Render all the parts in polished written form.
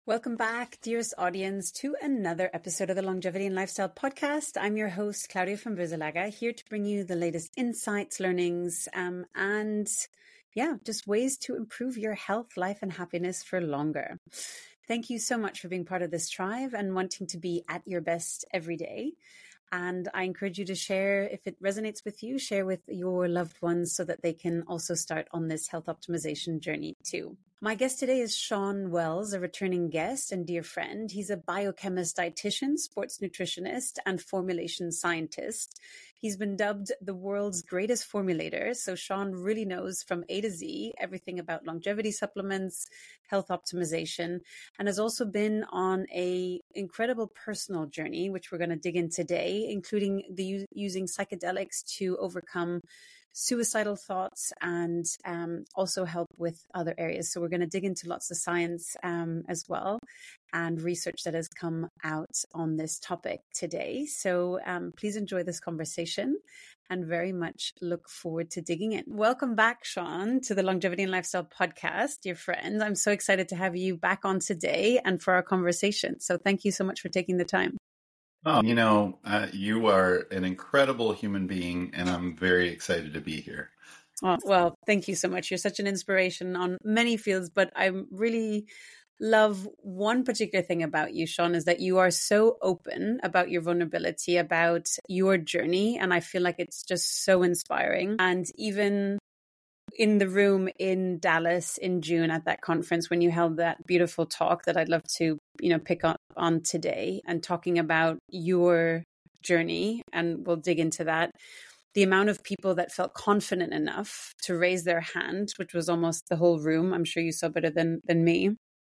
Welcome back, dearest audience, to another episode of the Longevity and Lifestyle Podcast. I'm your host, Claudia von Boeselager, here to bring you the latest insights, learnings, and just ways to improve your health, life, and happiness for longer. Thank you so much for being part of this tribe and wanting to be at your best every day. And I encourage you to share, if it resonates with you, share with your loved ones so that they can also start on this health optimization journey too. My guest today is Shawn Wells, a returning guest and dear friend. He's a biochemist, dietitian, sports nutritionist, and formulation scientist. He's been dubbed the world's greatest formulator. So Shawn really knows from A to Z everything about longevity supplements, health optimization, and has also been on an incredible personal journey, which we're going to dig in today, including using psychedelics to overcome suicidal thoughts and also help with other areas. So we're going to dig into lots of science as well and research that has come out on this topic today. So please enjoy this conversation and very much look forward to digging in. Welcome back, Shawn, to the Longevity and Lifestyle Podcast, dear friend. I'm so excited to have you back on today and for our conversation. So thank you so much for taking the time. Oh, you are an incredible human being, and I'm very excited to be here. Oh, well, thank you so much. You're such an inspiration on many fields, but I really love one particular thing about you, Shawn, is that you are so open about your vulnerability, about your journey. And I feel like it's just so inspiring. And even in the room in Dallas in June at that conference, when you held that beautiful talk that I'd love to, pick up on today and talking about your journey, and we'll dig into that. The amount of people that felt confident enough to raise their hand, which was almost the whole room. I'm sure you saw better than me.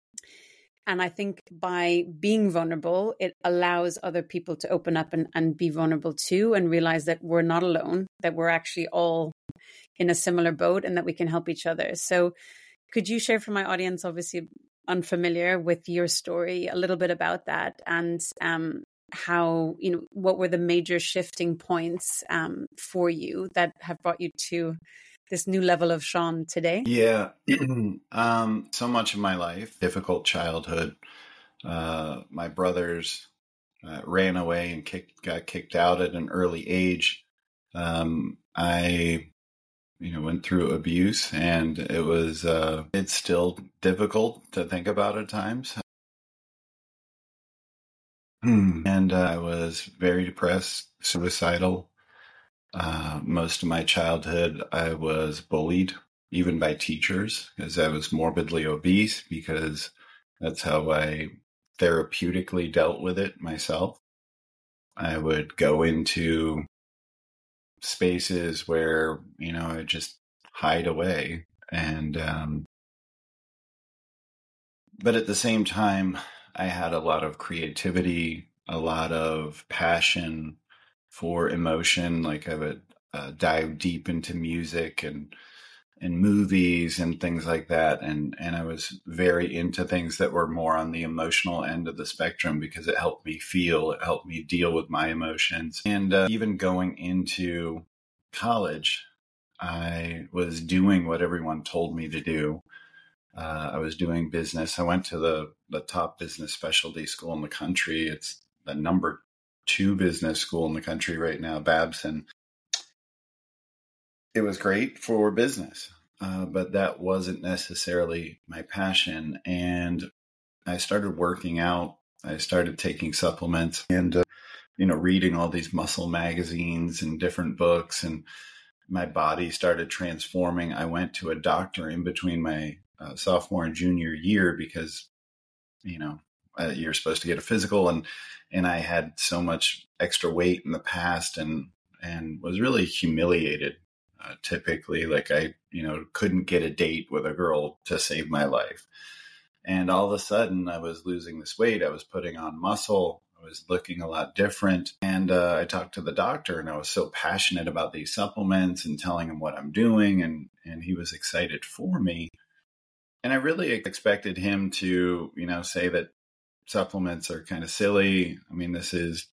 And I think by being vulnerable, it allows other people to open up and be vulnerable too, and realize that we're not alone, that we're actually all in a similar boat and that we can help each other. So could you share for my audience, obviously unfamiliar with your story, a little bit about that and how, what were the major shifting points for you that have brought you to this new level of Shawn today? Yeah. So much of my life, difficult childhood. My brothers ran away and got kicked out at an early age. I went through abuse, and it's still difficult to think about at times. And I was very depressed, suicidal. Most of my childhood, I was bullied, even by teachers, because I was morbidly obese, because that's how I therapeutically dealt with it myself. I would go into spaces where, I just hide away. And, but at the same time, I had a lot of creativity, a lot of passion for emotion. Like I would dive deep into music and movies and things like that. And I was very into things that were more on the emotional end of the spectrum, because it helped me feel, it helped me deal with my emotions. And even going into college, I was doing what everyone told me to do. I was doing business. I went to the top business specialty school in the country. It's the number 2 business school in the country right now, Babson. It was great for business, but that wasn't necessarily my passion. And I started working out. I started taking supplements and, reading all these muscle magazines and different books, and my body started transforming. I went to a doctor in between my sophomore and junior year because, you're supposed to get a physical, and I had so much extra weight in the past and was really humiliated. Typically, like I, couldn't get a date with a girl to save my life. And all of a sudden I was losing this weight. I was putting on muscle. I was looking a lot different. And I talked to the doctor, and I was so passionate about these supplements and telling him what I'm doing. And he was excited for me. And I really expected him to, say that supplements are kind of silly. I mean, this is,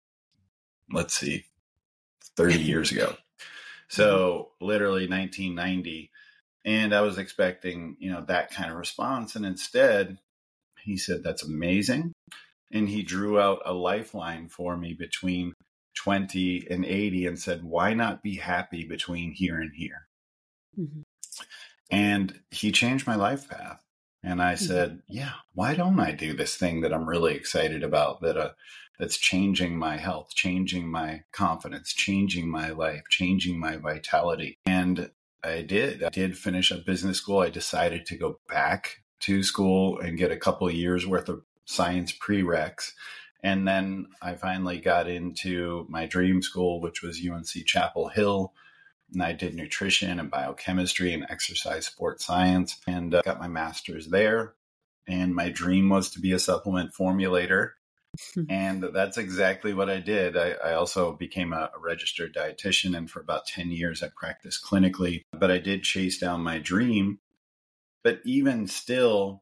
30 years ago. So literally 1990. And I was expecting, that kind of response. And instead, He said, that's amazing. And he drew out a lifeline for me between 20 and 80 and said, why not be happy between here and here? Mm-hmm. And he changed my life path. And I said, yeah, why don't I do this thing that I'm really excited about, that's changing my health, changing my confidence, changing my life, changing my vitality. And I did finish up business school. I decided to go back to school and get a couple of years worth of science prereqs. And then I finally got into my dream school, which was UNC Chapel Hill. And I did nutrition and biochemistry and exercise sports science, and got my master's there. And my dream was to be a supplement formulator. And that's exactly what I did. I also became a registered dietitian, and for about 10 years I practiced clinically. But I did chase down my dream. But even still,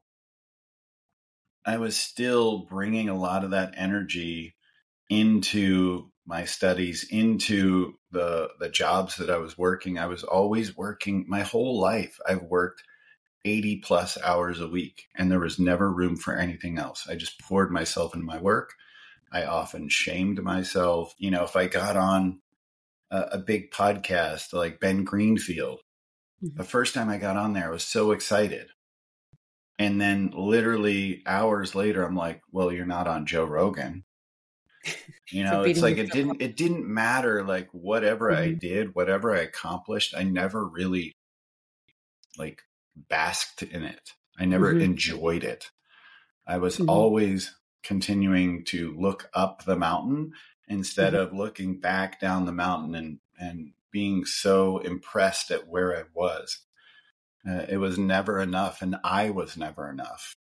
I was still bringing a lot of that energy into my studies, into the jobs that I was working. I was always working my whole life. I've worked 80 plus hours a week, and there was never room for anything else. I just poured myself into my work. I often shamed myself. You know, if I got on a big podcast like Ben Greenfield, the first time I got on there, I was so excited. And then literally hours later, I'm like, well, you're not on Joe Rogan. You know, it's like it didn't matter, like whatever I did, whatever I accomplished, I never really like basked in it. I never enjoyed it. I was always continuing to look up the mountain instead of looking back down the mountain and being so impressed at where I was. It was never enough, and I was never enough.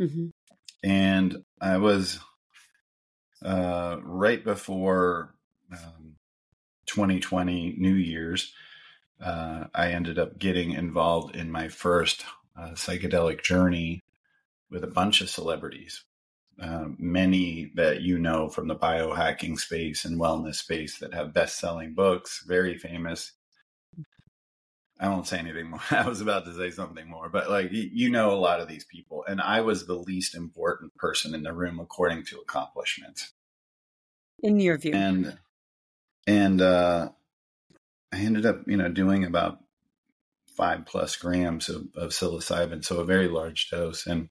And I was right before 2020 New Year's, I ended up getting involved in my first psychedelic journey with a bunch of celebrities, many that you know from the biohacking space and wellness space that have best-selling books, very famous. I won't say anything more. I was about to say something more, but like, you know, a lot of these people, and I was the least important person in the room according to accomplishments. In your view. And I ended up, you know, doing about 5+ grams of psilocybin, so a very large dose. And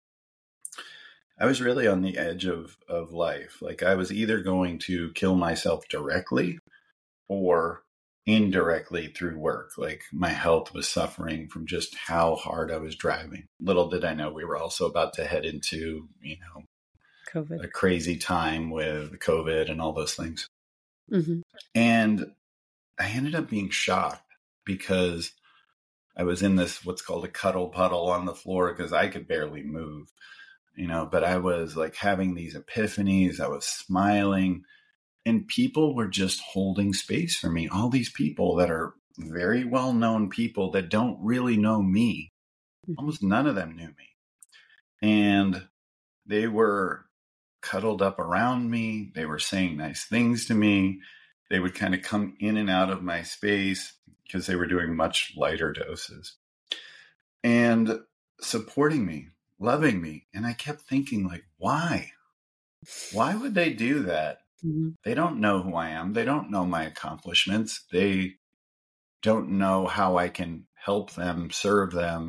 I was really on the edge of life. Like, I was either going to kill myself directly or indirectly through work. Like, my health was suffering from just how hard I was driving. Little did I know we were also about to head into, you know, COVID, a crazy time with COVID and all those things. And I ended up being shocked because I was in this, what's called a cuddle puddle on the floor, because I could barely move, you know, but I was like having these epiphanies. I was smiling, and people were just holding space for me. All these people that are very well-known people that don't really know me. Almost none of them knew me. And they were cuddled up around me. They were saying nice things to me. They would kind of come in and out of my space because they were doing much lighter doses and supporting me, loving me. And I kept thinking, like, why? Why would they do that? They don't know who I am. They don't know my accomplishments. They don't know how I can help them, serve them.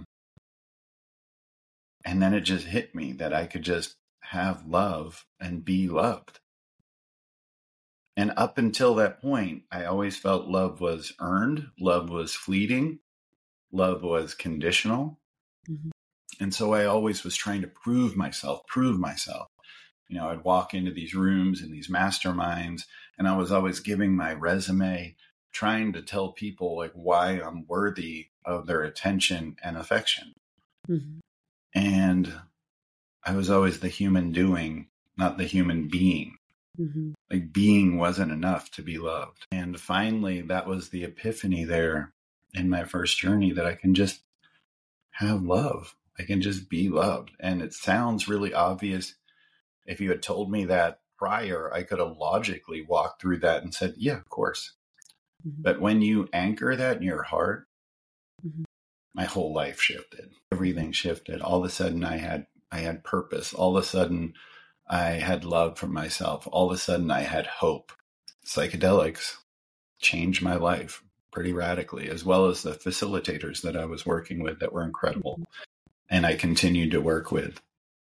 And then it just hit me that I could just have love and be loved. And up until that point, I always felt love was earned, love was fleeting, love was conditional. And so I always was trying to prove myself. You know, I'd walk into these rooms and these masterminds, and I was always giving my resume, trying to tell people like why I'm worthy of their attention and affection. And I was always the human doing, not the human being. Like, being wasn't enough to be loved. And finally, that was the epiphany there in my first journey, that I can just have love. I can just be loved. And it sounds really obvious. If you had told me that prior, I could have logically walked through that and said, yeah, of course. But when you anchor that in your heart, my whole life shifted. Everything shifted. All of a sudden, I had I had purpose. All of a sudden, I had love for myself. All of a sudden, I had hope. Psychedelics changed my life pretty radically, as well as the facilitators that I was working with that were incredible. And I continued to work with.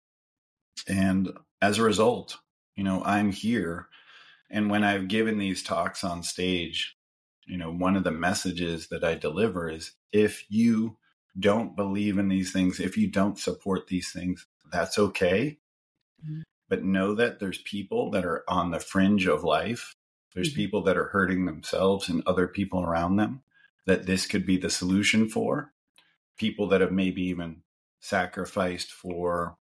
And as a result, I'm here. And when I've given these talks on stage, one of the messages that I deliver is, if you don't believe in these things, if you don't support these things, that's okay. Mm-hmm. But know that there's people that are on the fringe of life. There's mm-hmm. people that are hurting themselves and other people around them, that this could be the solution for. People that have maybe even sacrificed for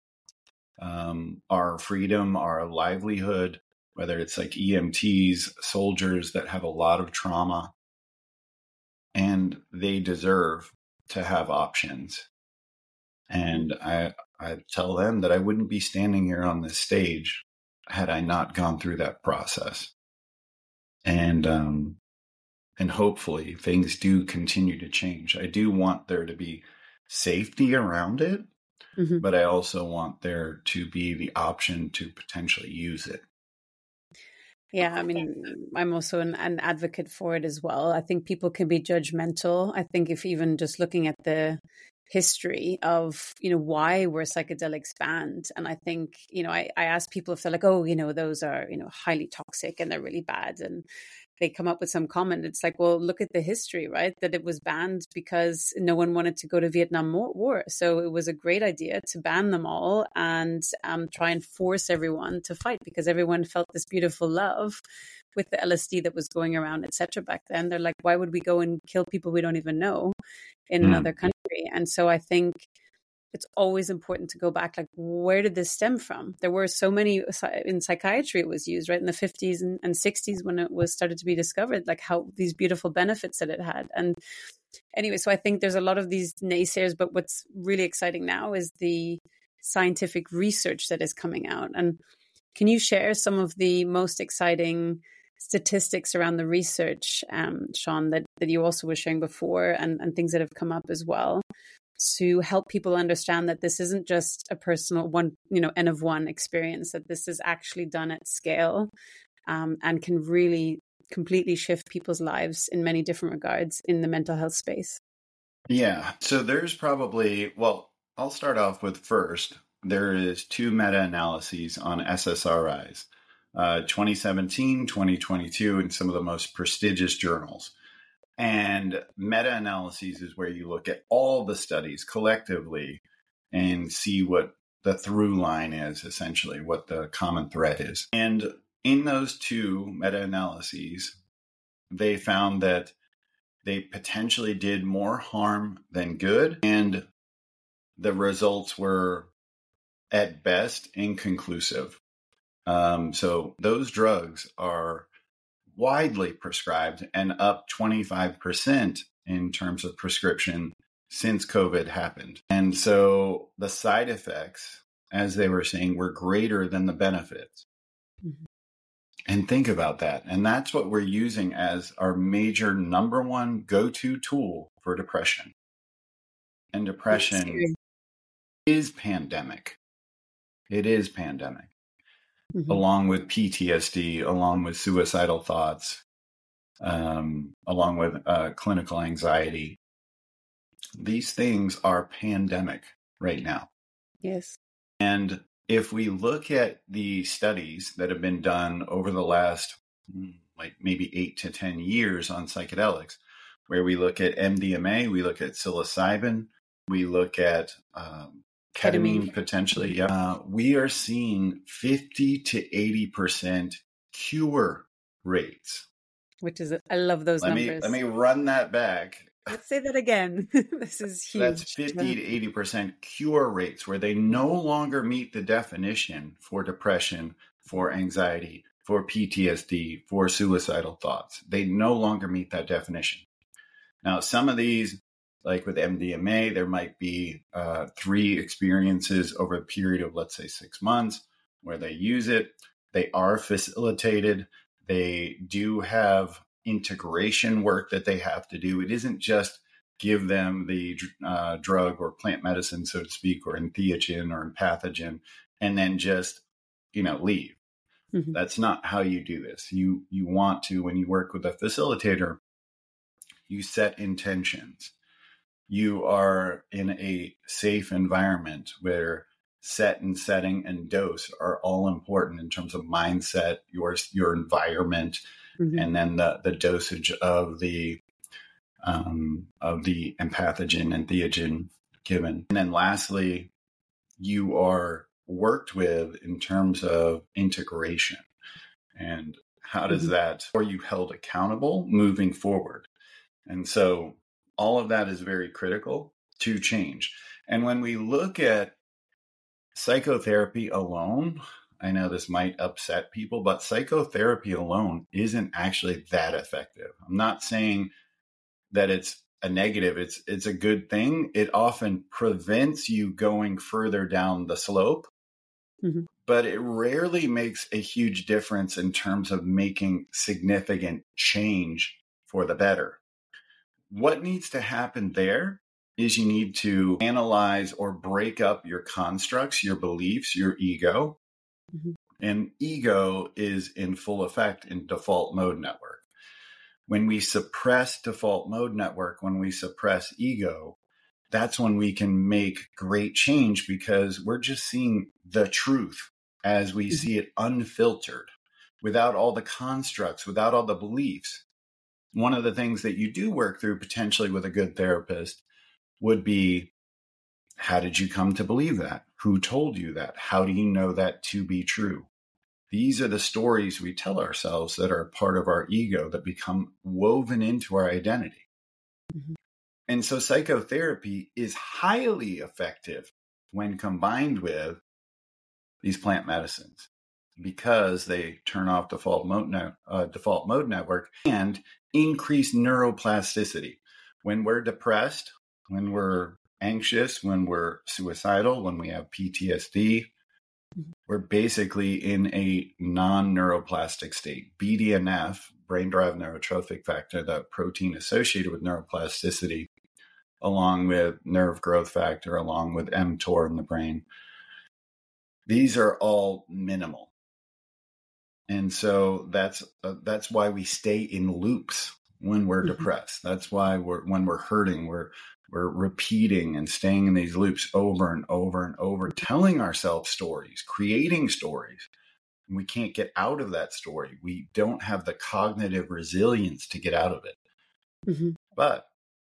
our freedom, our livelihood, whether it's like EMTs, soldiers that have a lot of trauma, and they deserve to have options. And I tell them that I wouldn't be standing here on this stage had I not gone through that process. And hopefully things do continue to change. I do want there to be safety around it, mm-hmm. but I also want there to be the option to potentially use it. Yeah, I mean, I'm also an advocate for it as well. I think people can be judgmental. I think if even just looking at the history of, why were psychedelics banned? And I think, I ask people if they're like, oh, those are, highly toxic and they're really bad. And they come up with some comment. It's like, well, look at the history, right? That it was banned because no one wanted to go to Vietnam War. So it was a great idea to ban them all and try and force everyone to fight, because everyone felt this beautiful love with the LSD that was going around, etc. Back then. They're like, why would we go and kill people we don't even know in another country? And so I think it's always important to go back, like, where did this stem from? There were so many, in psychiatry, it was used, right, in the 50s and 60s when it was started to be discovered, like how these beautiful benefits that it had. And anyway, so I think there's a lot of these naysayers, but what's really exciting now is the scientific research that is coming out. And can you share some of the most exciting statistics around the research, Sean, that you also were sharing before, and things that have come up as well, to help people understand that this isn't just a personal one, N of one experience, that this is actually done at scale, and can really completely shift people's lives in many different regards in the mental health space? Yeah. So there's probably, I'll start off with first, there is 2 meta-analyses on SSRIs, 2017, 2022, in some of the most prestigious journals. And meta-analyses is where you look at all the studies collectively and see what the through line is, essentially, what the common thread is. And in those 2 meta-analyses, they found that they potentially did more harm than good, and the results were, at best, inconclusive. So those drugs are widely prescribed and up 25% in terms of prescription since COVID happened. And so the side effects, as they were saying, were greater than the benefits. Mm-hmm. And think about that. And that's what we're using as our major number one go-to tool for depression. And depression is pandemic. It is pandemic. Mm-hmm. Along with PTSD, along with suicidal thoughts, along with clinical anxiety. These things are pandemic right now. Yes. And if we look at the studies that have been done over the last, like maybe 8 to 10 years on psychedelics, where we look at MDMA, we look at psilocybin, we look at ketamine potentially. We are seeing 50 to 80% cure rates. Which is, I love those numbers. Let me run that back. Let's say that again. This is huge. That's 50 to 80% cure rates, where they no longer meet the definition for depression, for anxiety, for PTSD, for suicidal thoughts. They no longer meet that definition. Now, some of these, like with MDMA, there might be 3 experiences over a period of, let's say, 6 months where they use it. They are facilitated. They do have integration work that they have to do. It isn't just give them the drug or plant medicine, so to speak, or entheogen or pathogen, and then just, leave. Mm-hmm. That's not how you do this. You want to, when you work with a facilitator, you set intentions. You are in a safe environment where set and setting and dose are all important in terms of mindset, your environment, Mm-hmm. and then the dosage of the pathogen and entheogen given. And then lastly, you are worked with in terms of integration. And how does Mm-hmm. that, are you held accountable moving forward? And so all of that is very critical to change. And when we look at psychotherapy alone, I know this might upset people, but psychotherapy alone isn't actually that effective. I'm not saying that it's a negative. It's a good thing. It often prevents you going further down the slope, Mm-hmm. but it rarely makes a huge difference in terms of making significant change for the better. What needs to happen there is you need to analyze or break up your constructs, your beliefs, your ego. Mm-hmm. And ego is in full effect in default mode network. When we suppress default mode network, when we suppress ego, that's when we can make great change, because we're just seeing the truth as we see it, unfiltered, without all the constructs, without all the beliefs. One of the things that you do work through potentially with a good therapist would be, how did you come to believe that? Who told you that? How do you know that to be true? These are the stories we tell ourselves that are part of our ego that become woven into our identity. Mm-hmm. And so psychotherapy is highly effective when combined with these plant medicines, because they turn off default mode network and increase neuroplasticity. When we're depressed, when we're anxious, when we're suicidal, when we have PTSD, we're basically in a non-neuroplastic state. BDNF, brain-derived neurotrophic factor, that protein associated with neuroplasticity, along with nerve growth factor, along with mTOR in the brain, these are all minimal. And so that's why we stay in loops when we're depressed. That's why when we're hurting, we're repeating and staying in these loops over and over and over, telling ourselves stories, creating stories. And we can't get out of that story. We don't have the cognitive resilience to get out of it. Mm-hmm. But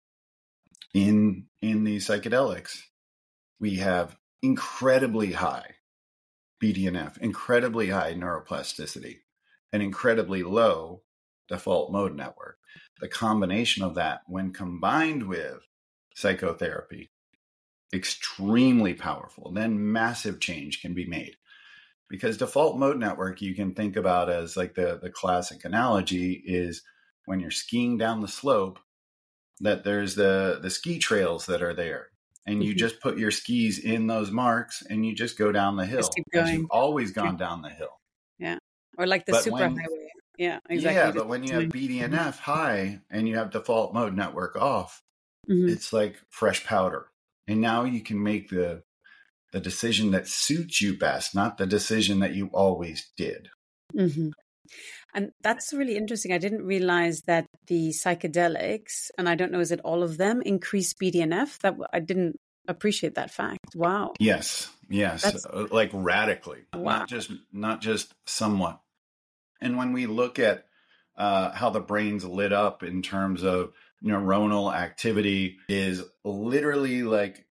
in these psychedelics, we have incredibly high BDNF, incredibly high neuroplasticity, and incredibly low default mode network. The combination of that, when combined with psychotherapy, extremely powerful. Then massive change can be made. Because default mode network, you can think about as like the classic analogy is when you're skiing down the slope, that there's the ski trails that are there. And you just put your skis in those marks and you just go down the hill Just keep as you've going. always gone down the hill. Yeah. Or like the But superhighway. Yeah, exactly. but when you have BDNF high and you have default mode network off, it's like fresh powder. And now you can make the decision that suits you best, not the decision that you always did. Mm-hmm. And that's really interesting. I didn't realize that the psychedelics, and I don't know, is it all of them, increase BDNF? That I didn't appreciate that fact. Wow. Yes, like radically, wow. not just somewhat. And when we look at how the brain's lit up in terms of neuronal activity, is literally like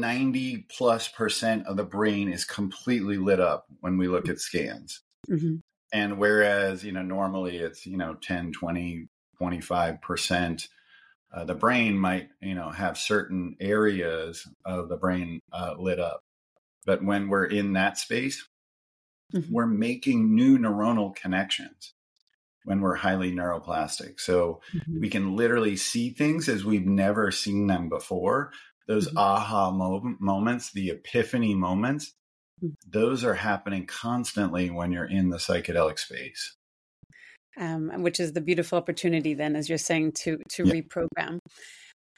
90+% of the brain is completely lit up when we look at scans. Mm-hmm. And whereas, normally it's, 10, 20, 25%, the brain might, have certain areas of the brain lit up. But when we're in that space, we're making new neuronal connections when we're highly neuroplastic. So we can literally see things as we've never seen them before. Those aha moments, the epiphany moments, those are happening constantly when you're in the psychedelic space. Which is the beautiful opportunity then, as you're saying, to reprogram.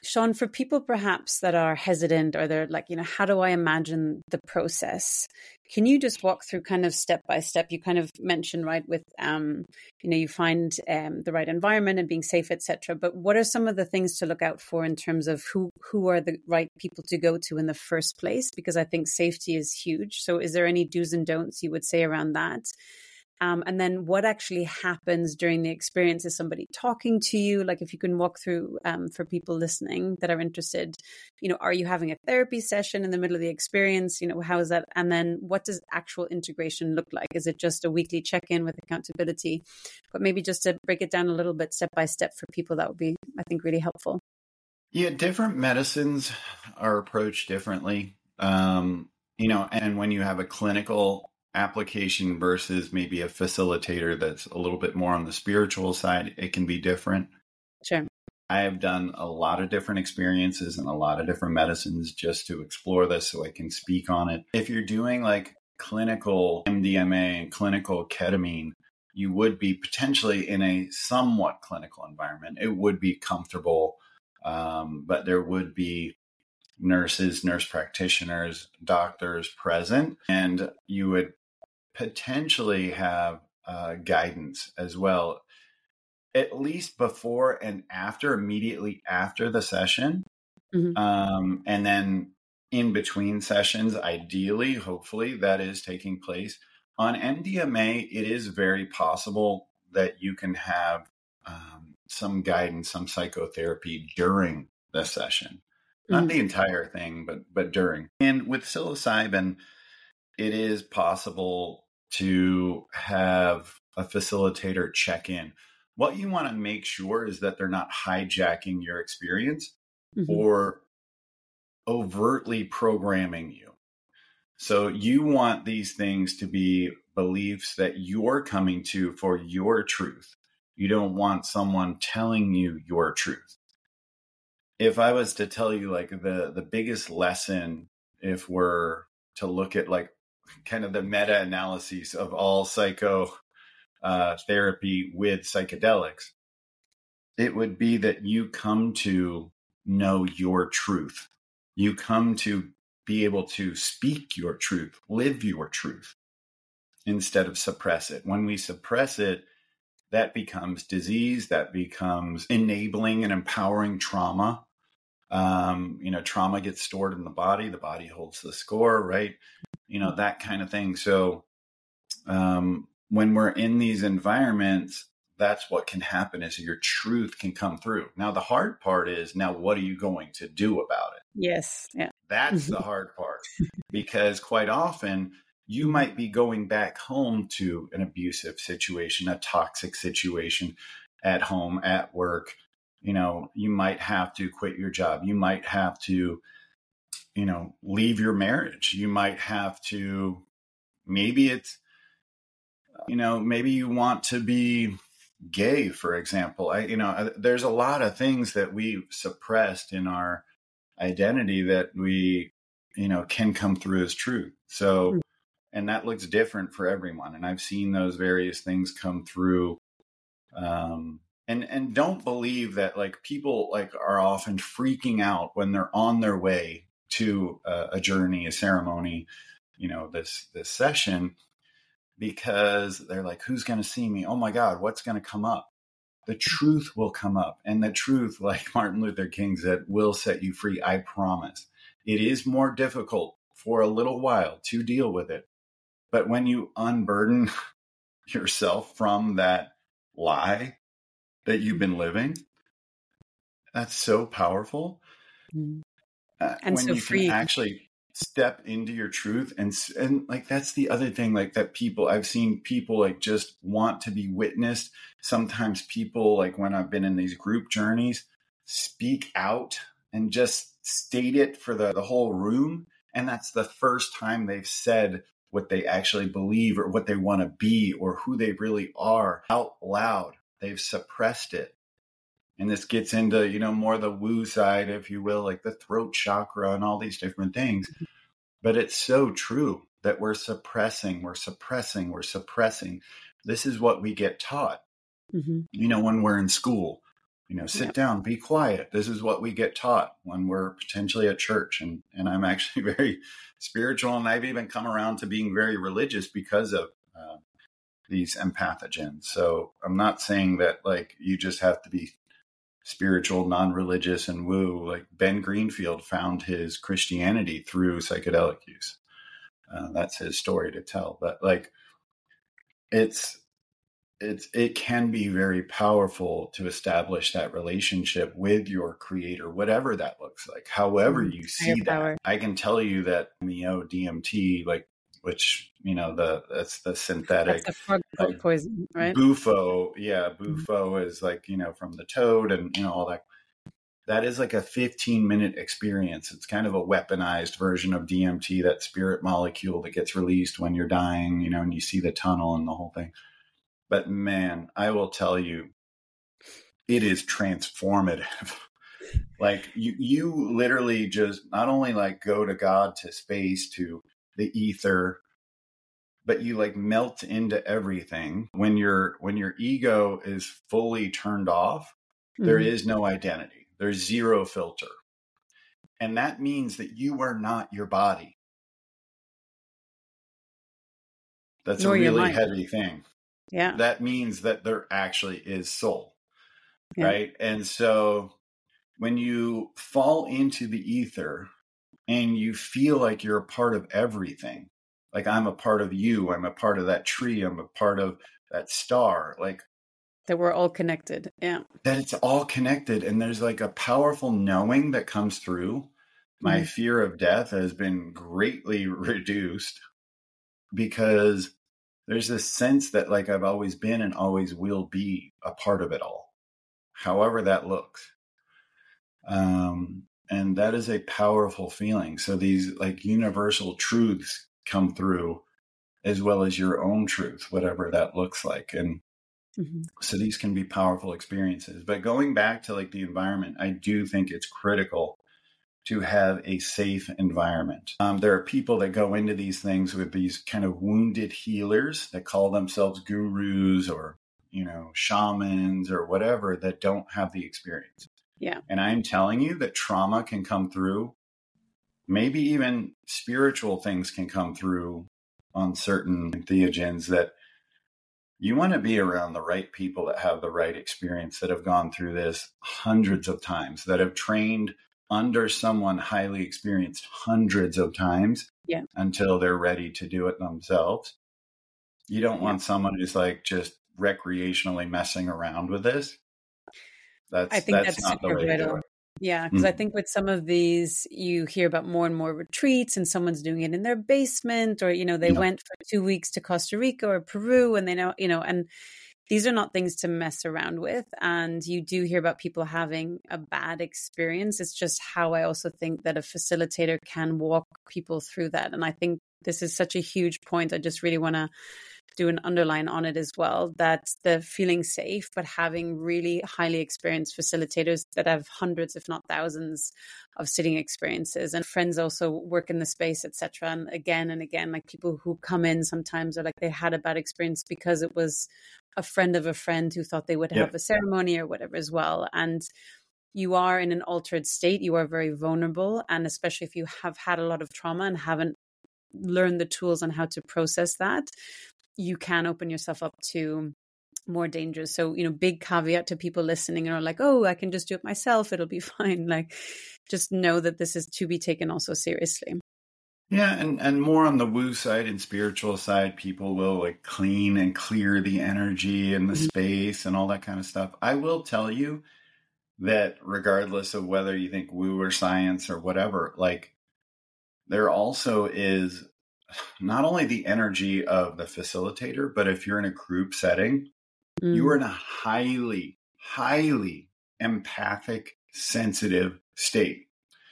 Sean, for people perhaps that are hesitant or they're like, how do I imagine the process? Can you just walk through kind of step by step? You kind of mentioned, right, with, you find the right environment and being safe, etc. But what are some of the things to look out for in terms of who are the right people to go to in the first place? Because I think safety is huge. So is there any do's and don'ts you would say around that? And then what actually happens during the experience? Is somebody talking to you? Like if you can walk through for people listening that are interested, are you having a therapy session in the middle of the experience? How is that? And then what does actual integration look like? Is it just a weekly check-in with accountability? But maybe just to break it down a little bit step by step for people, that would be, I think, really helpful. Yeah, different medicines are approached differently. And when you have a clinical application versus maybe a facilitator that's a little bit more on the spiritual side, it can be different. Sure. I have done a lot of different experiences and a lot of different medicines just to explore this so I can speak on it. If you're doing like clinical MDMA and clinical ketamine, you would be potentially in a somewhat clinical environment. It would be comfortable, but there would be nurses, nurse practitioners, doctors present, and you would potentially have guidance as well, at least before and after, immediately after the session. Mm-hmm. And then in between sessions, ideally, hopefully that is taking place. On MDMA, it is very possible that you can have some guidance, some psychotherapy during the session. Not the entire thing, but during. And with psilocybin, it is possible to have a facilitator check in. What you want to make sure is that they're not hijacking your experience or overtly programming you. So you want these things to be beliefs that you're coming to for your truth. You don't want someone telling you your truth. If I was to tell you like the biggest lesson, if we're to look at like kind of the meta-analyses of all therapy with psychedelics, it would be that you come to know your truth. You come to be able to speak your truth, live your truth, instead of suppress it. When we suppress it, that becomes disease, that becomes enabling and empowering trauma. Trauma gets stored in the body holds the score, right? That kind of thing. So when we're in these environments, that's what can happen, is your truth can come through. Now, the hard part is, now what are you going to do about it? Yes. Yeah. That's the hard part, because quite often you might be going back home to an abusive situation, a toxic situation at home, at work. You might have to quit your job. You might have to, leave your marriage. You might have to, maybe it's, maybe you want to be gay, for example. There's a lot of things that we've suppressed in our identity that we, can come through as truth. So, and that looks different for everyone. And I've seen those various things come through. And don't believe that like people like are often freaking out when they're on their way to a journey, a ceremony, this session, because they're like, who's going to see me? Oh my God, what's going to come up? The truth will come up. And the truth, like Martin Luther King said, will set you free. I promise. It is more difficult for a little while to deal with it. But when you unburden yourself from that lie that you've been living, that's so powerful. And when so you free. can actually step into your truth, and like that's the other thing, like that I've seen people like just want to be witnessed. Sometimes people, like when I've been in these group journeys, speak out and just state it for the whole room, and that's the first time they've said what they actually believe or what they want to be or who they really are out loud. They've suppressed it. And this gets into, more the woo side, if you will, like the throat chakra and all these different things. But it's so true that we're suppressing. This is what we get taught, when we're in school. Sit down, be quiet. This is what we get taught when we're potentially at church. And I'm actually very spiritual, and I've even come around to being very religious because of these empathogens. So I'm not saying that like you just have to be spiritual, non-religious, and woo. Like Ben Greenfield found his Christianity through psychedelic use. That's his story to tell. But like, it can be very powerful to establish that relationship with your creator, whatever that looks like, however you see that. I can tell you that DMT, like, which, that's the synthetic. That's the frog poison, right? Bufo. Yeah. Bufo is like, from the toad and, all that. That is like a 15-minute experience. It's kind of a weaponized version of DMT, that spirit molecule that gets released when you're dying, and you see the tunnel and the whole thing. But man, I will tell you, it is transformative. Like you literally just not only like go to God, to space, to the ether, but you like melt into everything. When your ego is fully turned off, there is no identity. There's zero filter. And that means that you are not your body. That's a really heavy thing. Yeah. That means that there actually is soul. Yeah. Right. And so when you fall into the ether and you feel like you're a part of everything, like I'm a part of you, I'm a part of that tree, I'm a part of that star, like that we're all connected. Yeah. That it's all connected. And there's like a powerful knowing that comes through. My fear of death has been greatly reduced because there's this sense that like I've always been and always will be a part of it all, however that looks. And that is a powerful feeling. So these like universal truths come through, as well as your own truth, whatever that looks like. And so these can be powerful experiences. But going back to like the environment, I do think it's critical to have a safe environment. There are people that go into these things with these kind of wounded healers that call themselves gurus or, shamans or whatever, that don't have the experience. Yeah. And I'm telling you that trauma can come through. Maybe even spiritual things can come through on certain entheogens, that you want to be around the right people that have the right experience, that have gone through this hundreds of times, that have trained under someone highly experienced hundreds of times until they're ready to do it themselves. You don't want someone who's like just recreationally messing around with this. I think that's not the way to do it. Yeah, because I think with some of these, you hear about more and more retreats, and someone's doing it in their basement, or they went for 2 weeks to Costa Rica or Peru, and they know, and these are not things to mess around with. And you do hear about people having a bad experience. It's just how I also think that a facilitator can walk people through that. And I think this is such a huge point. I just really want to do an underline on it as well, that the feeling safe, but having really highly experienced facilitators that have hundreds, if not thousands, of sitting experiences, and friends also work in the space, etc. And again, like people who come in sometimes are like they had a bad experience because it was a friend of a friend who thought they would have a ceremony or whatever as well. And you are in an altered state, you are very vulnerable. And especially if you have had a lot of trauma and haven't learned the tools on how to process that, you can open yourself up to more dangers. So, big caveat to people listening and are like, oh, I can just do it myself, it'll be fine. Like, just know that this is to be taken also seriously. Yeah. And more on the woo side and spiritual side, people will like clean and clear the energy and the space and all that kind of stuff. I will tell you that regardless of whether you think woo or science or whatever, like there also is not only the energy of the facilitator, but if you're in a group setting, you are in a highly, highly empathic, sensitive state.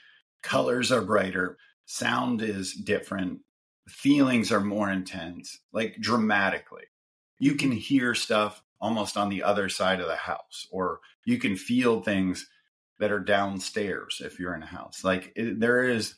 Colors are brighter. Sound is different. Feelings are more intense, like dramatically. You can hear stuff almost on the other side of the house, or you can feel things that are downstairs if you're in a house. Like there is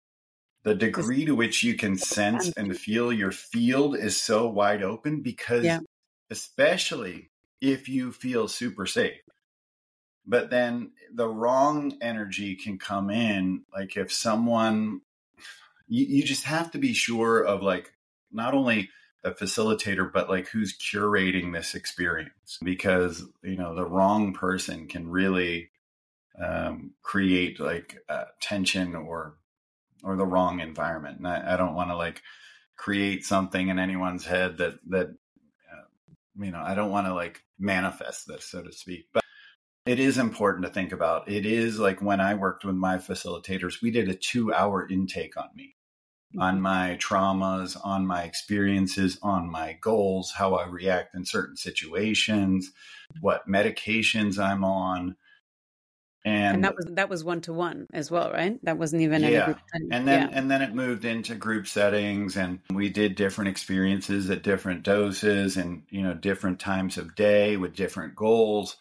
the degree to which you can sense and feel your field is so wide open, because especially if you feel super safe, But then the wrong energy can come in. Like if someone, you just have to be sure of like not only the facilitator, but like who's curating this experience, because, the wrong person can really create like tension or the wrong environment. And I don't want to like create something in anyone's head that I don't want to like manifest this, so to speak. But it is important to think about. It is like when I worked with my facilitators, we did a 2-hour intake on me, on my traumas, on my experiences, on my goals, how I react in certain situations, what medications I'm on. And that was 1-to-1 as well, right? That wasn't even in a Yeah. group setting. And then it moved into group settings, and we did different experiences at different doses and, different times of day with different goals,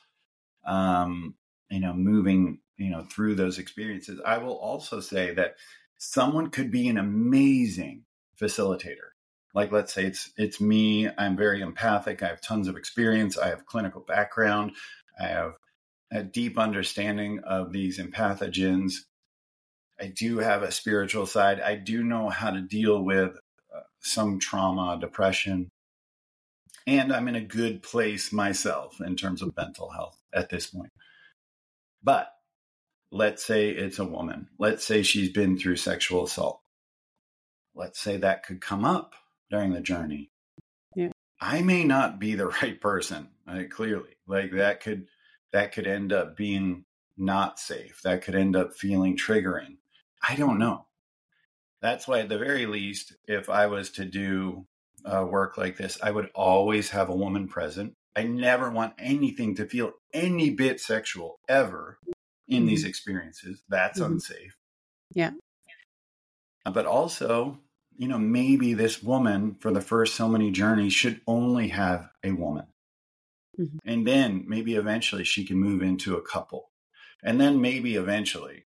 moving, through those experiences. I will also say that someone could be an amazing facilitator. Like, let's say it's me. I'm very empathic. I have tons of experience. I have clinical background. I have a deep understanding of these empathogens. I do have a spiritual side. I do know how to deal with some trauma, depression, and I'm in a good place myself in terms of mental health at this point. But let's say it's a woman. Let's say she's been through sexual assault. Let's say that could come up during the journey. Yeah. I may not be the right person, clearly. Like that could end up being not safe. That could end up feeling triggering. I don't know. That's why, at the very least, if I was to do work like this, I would always have a woman present. I never want anything to feel any bit sexual ever in these experiences. That's unsafe. Yeah. But also, maybe this woman for the first so many journeys should only have a woman. And then maybe eventually she can move into a couple. And then maybe eventually,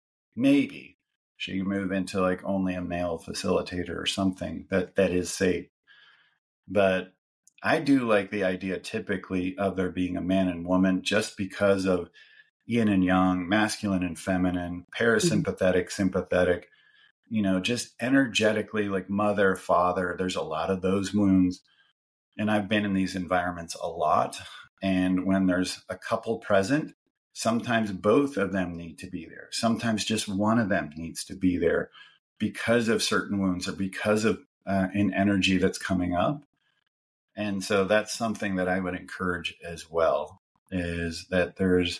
she can move into like only a male facilitator or something that is safe. But I do like the idea typically of there being a man and woman, just because of yin and yang, masculine and feminine, parasympathetic, sympathetic, just energetically, like mother, father. There's a lot of those wounds. And I've been in these environments a lot. And when there's a couple present, sometimes both of them need to be there. Sometimes just one of them needs to be there because of certain wounds or because of an energy that's coming up. And so that's something that I would encourage as well, is that there's,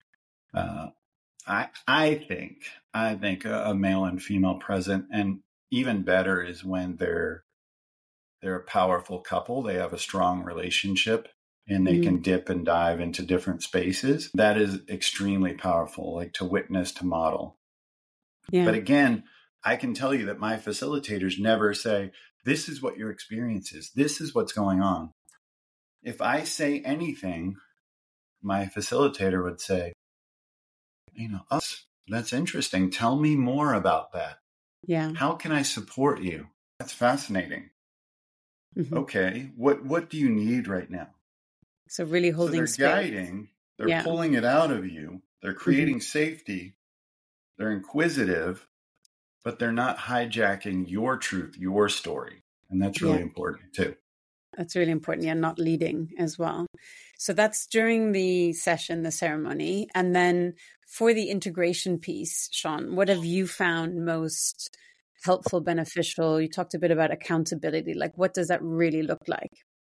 I think a male and female present, and even better is when they're a powerful couple. They have a strong relationship and they can dip and dive into different spaces. That is extremely powerful, like to witness, to model. Yeah. But again, I can tell you that my facilitators never say, this is what your experience is. This is what's going on. If I say anything, my facilitator would say, oh, that's interesting. Tell me more about that. Yeah. How can I support you? That's fascinating. Okay. What do you need right now? So really holding space. They're guiding, they're pulling it out of you. They're creating safety. They're inquisitive, but they're not hijacking your truth, your story. And that's really important too. That's really important. Yeah, not leading as well. So that's during the session, the ceremony. And then for the integration piece, Sean, what have you found most helpful, beneficial? You talked a bit about accountability. Like, what does that really look like?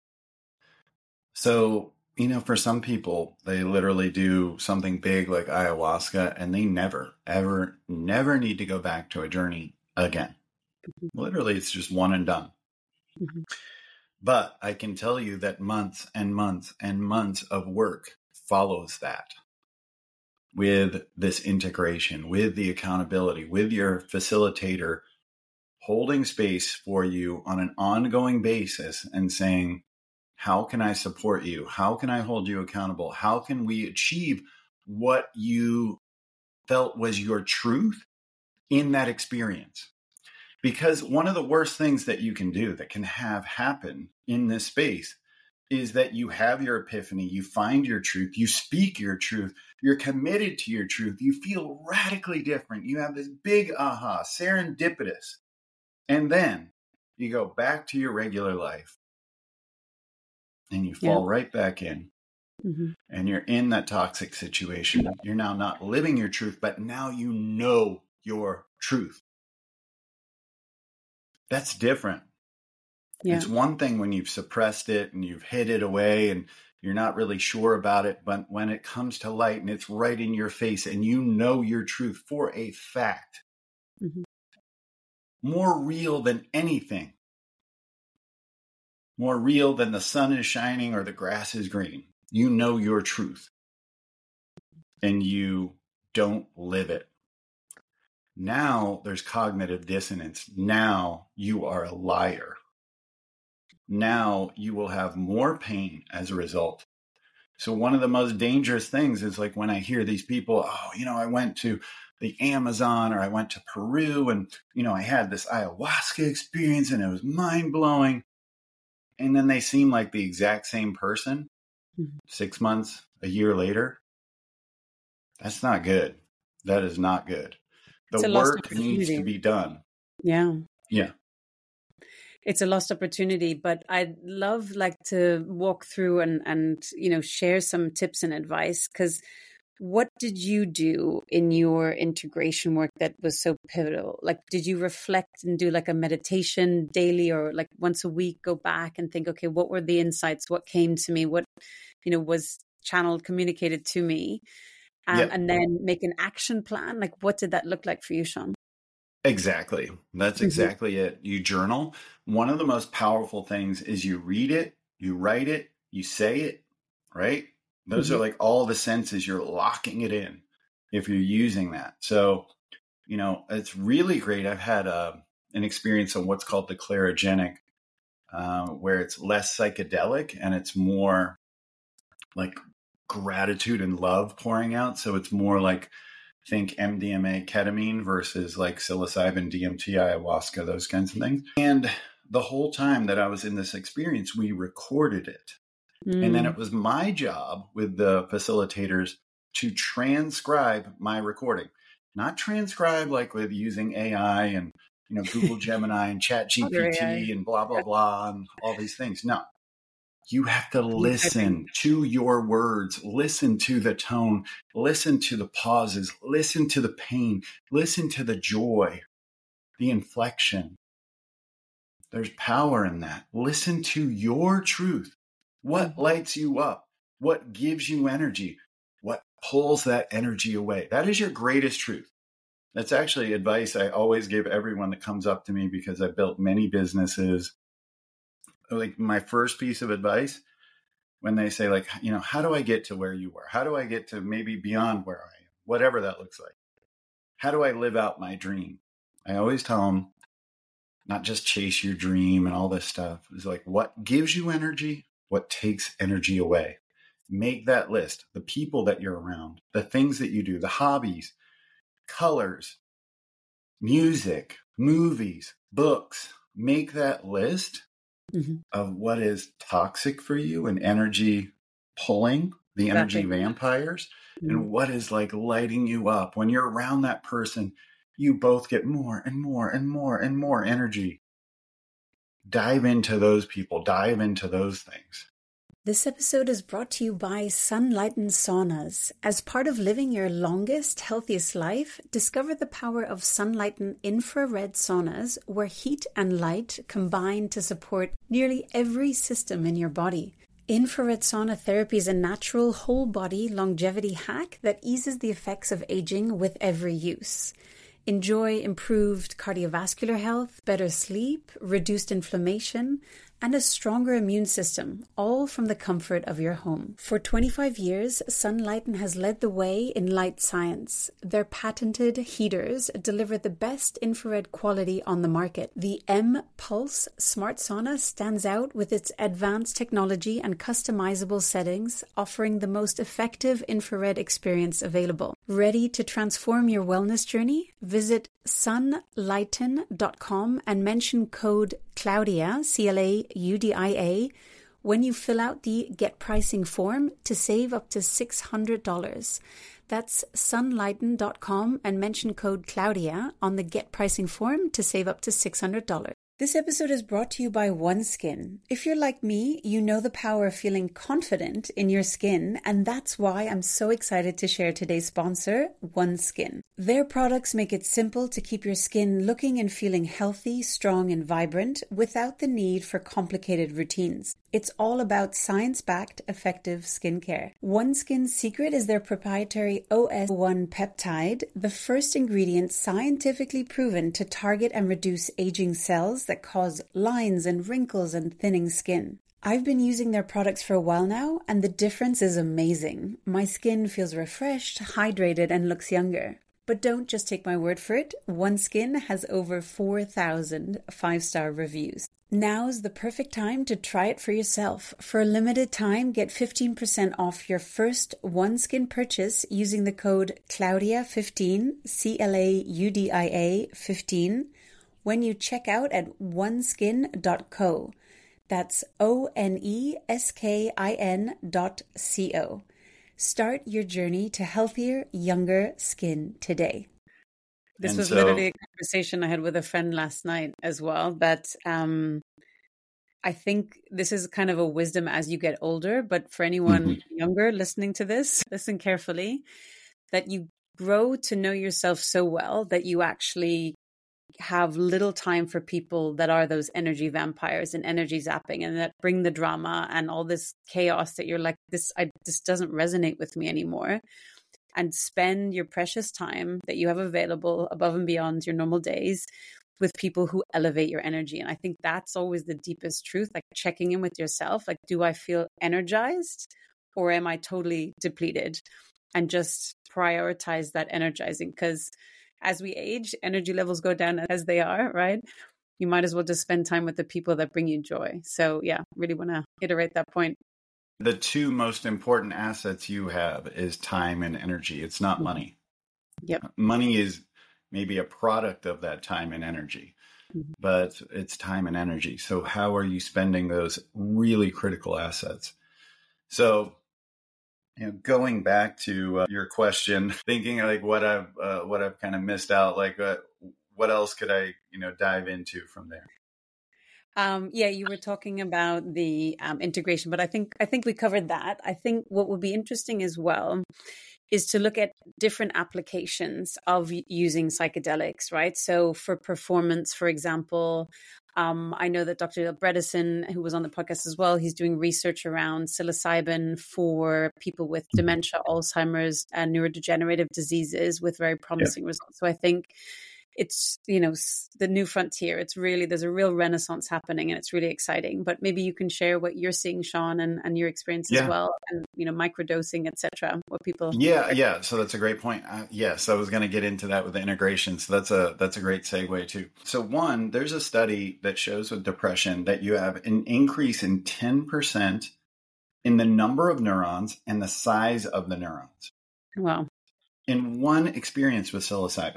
So, for some people, they literally do something big like ayahuasca, and they never, ever, never need to go back to a journey again. Literally, it's just one and done. But I can tell you that months and months and months of work follows that, with this integration, with the accountability, with your facilitator holding space for you on an ongoing basis and saying, how can I support you? How can I hold you accountable? How can we achieve what you felt was your truth in that experience? Because one of the worst things that you can do, that can have happen in this space, is that you have your epiphany, you find your truth, you speak your truth, you're committed to your truth, you feel radically different, you have this big aha, serendipitous, and then you go back to your regular life and you fall right back in. Mm-hmm. And you're in that toxic situation. You're now not living your truth, but now you know your truth. That's different. Yeah. It's one thing when you've suppressed it and you've hid it away and you're not really sure about it. But when it comes to light and it's right in your face and you know your truth for a fact, mm-hmm. more real than anything, more real than the sun is shining or the grass is green. You know your truth and you don't live it. Now there's cognitive dissonance. Now you are a liar. Now you will have more pain as a result. So one of the most dangerous things is like when I hear these people, I went to the Amazon or I went to Peru and, I had this ayahuasca experience and it was mind blowing. And then they seem like the exact same person 6 months, a year later. That's not good. That is not good. The work needs to be done. Yeah. Yeah. It's a lost opportunity, but I'd love to walk through and share some tips and advice, because what did you do in your integration work that was so pivotal? Did you reflect and do a meditation daily or once a week, go back and think, okay, what were the insights? What came to me? What, was channeled, communicated to me? And then make an action plan? What did that look like for you, Sean? Exactly. That's exactly it. You journal. One of the most powerful things is you read it, you write it, you say it, right? Those are all the senses. You're locking it in if you're using that. So, it's really great. I've had an experience of what's called the Clarogenic, where it's less psychedelic and it's more like gratitude and love pouring out. So it's more think MDMA, ketamine versus psilocybin, DMT, ayahuasca, those kinds of things. And the whole time that I was in this experience, we recorded it. And then it was my job with the facilitators to transcribe my recording, not transcribe with using AI and, Google Gemini and ChatGPT and blah, blah, blah, and all these things. No. You have to listen to your words, listen to the tone, listen to the pauses, listen to the pain, listen to the joy, the inflection. There's power in that. Listen to your truth. What lights you up? What gives you energy? What pulls that energy away? That is your greatest truth. That's actually advice I always give everyone that comes up to me, because I built many businesses. My first piece of advice, when they say how do I get to where you were? How do I get to maybe beyond where I am? Whatever that looks like. How do I live out my dream? I always tell them, not just chase your dream and all this stuff. It's what gives you energy? What takes energy away? Make that list. The people that you're around, the things that you do, the hobbies, colors, music, movies, books. Make that list of what is toxic for you and energy pulling, the energy vampires, and what is lighting you up. When you're around that person, you both get more and more and more and more energy. Dive into those people, dive into those things. This episode is brought to you by Sunlighten Saunas. As part of living your longest, healthiest life, discover the power of Sunlighten infrared saunas, where heat and light combine to support nearly every system in your body. Infrared sauna therapy is a natural whole-body longevity hack that eases the effects of aging with every use. Enjoy improved cardiovascular health, better sleep, reduced inflammation, and a stronger immune system, all from the comfort of your home. For 25 years, Sunlighten has led the way in light science. Their patented heaters deliver the best infrared quality on the market. The M-Pulse Smart Sauna stands out with its advanced technology and customizable settings, offering the most effective infrared experience available. Ready to transform your wellness journey? Visit sunlighten.com and mention code Claudia, CLAUDIA, when you fill out the Get Pricing form to save up to $600. That's sunlighten.com and mention code Claudia on the Get Pricing form to save up to $600. This episode is brought to you by OneSkin. If you're like me, you know the power of feeling confident in your skin, and that's why I'm so excited to share today's sponsor, OneSkin. Their products make it simple to keep your skin looking and feeling healthy, strong, and vibrant without the need for complicated routines. It's all about science-backed, effective skincare. OneSkin's secret is their proprietary OS1 peptide, the first ingredient scientifically proven to target and reduce aging cells that cause lines and wrinkles and thinning skin. I've been using their products for a while now, and the difference is amazing. My skin feels refreshed, hydrated, and looks younger. But don't just take my word for it. OneSkin has over 4,000 five-star reviews. Now's the perfect time to try it for yourself. For a limited time, get 15% off your first OneSkin purchase using the code Claudia15, CLAUDIA 15, when you check out at oneskin.co. That's ONESKIN.co. Start your journey to healthier, younger skin today. This was literally a conversation I had with a friend last night as well, that I think this is kind of a wisdom as you get older, but for anyone younger listening to this, listen carefully, that you grow to know yourself so well that you actually have little time for people that are those energy vampires and energy zapping and that bring the drama and all this chaos that you're like, this doesn't resonate with me anymore. And spend your precious time that you have available above and beyond your normal days with people who elevate your energy. And I think that's always the deepest truth, like checking in with yourself. Like, do I feel energized or am I totally depleted? And just prioritize that energizing, because as we age, energy levels go down as they are, right? You might as well just spend time with the people that bring you joy. So yeah, really want to iterate that point. The two most important assets you have is time and energy. It's not money. Yep. Money is maybe a product of that time and energy, but it's time and energy. So how are you spending those really critical assets? So, going back to your question, thinking like what I've kind of missed out, like what else could I, dive into from there? Yeah, you were talking about the integration, but I think we covered that. I think what would be interesting as well is to look at different applications of using psychedelics, right? So for performance, for example, I know that Dr. Bredesen, who was on the podcast as well, he's doing research around psilocybin for people with dementia, Alzheimer's, and neurodegenerative diseases with very promising results. So I think it's, the new frontier. It's really, there's a real renaissance happening and it's really exciting. But maybe you can share what you're seeing, Sean, and your experience as well, and, microdosing, etc. What people... Yeah. So that's a great point. Yes, I was going to get into that with the integration. So that's a great segue too. So one, there's a study that shows with depression that you have an increase in 10% in the number of neurons and the size of the neurons. Wow. In one experience with psilocybin.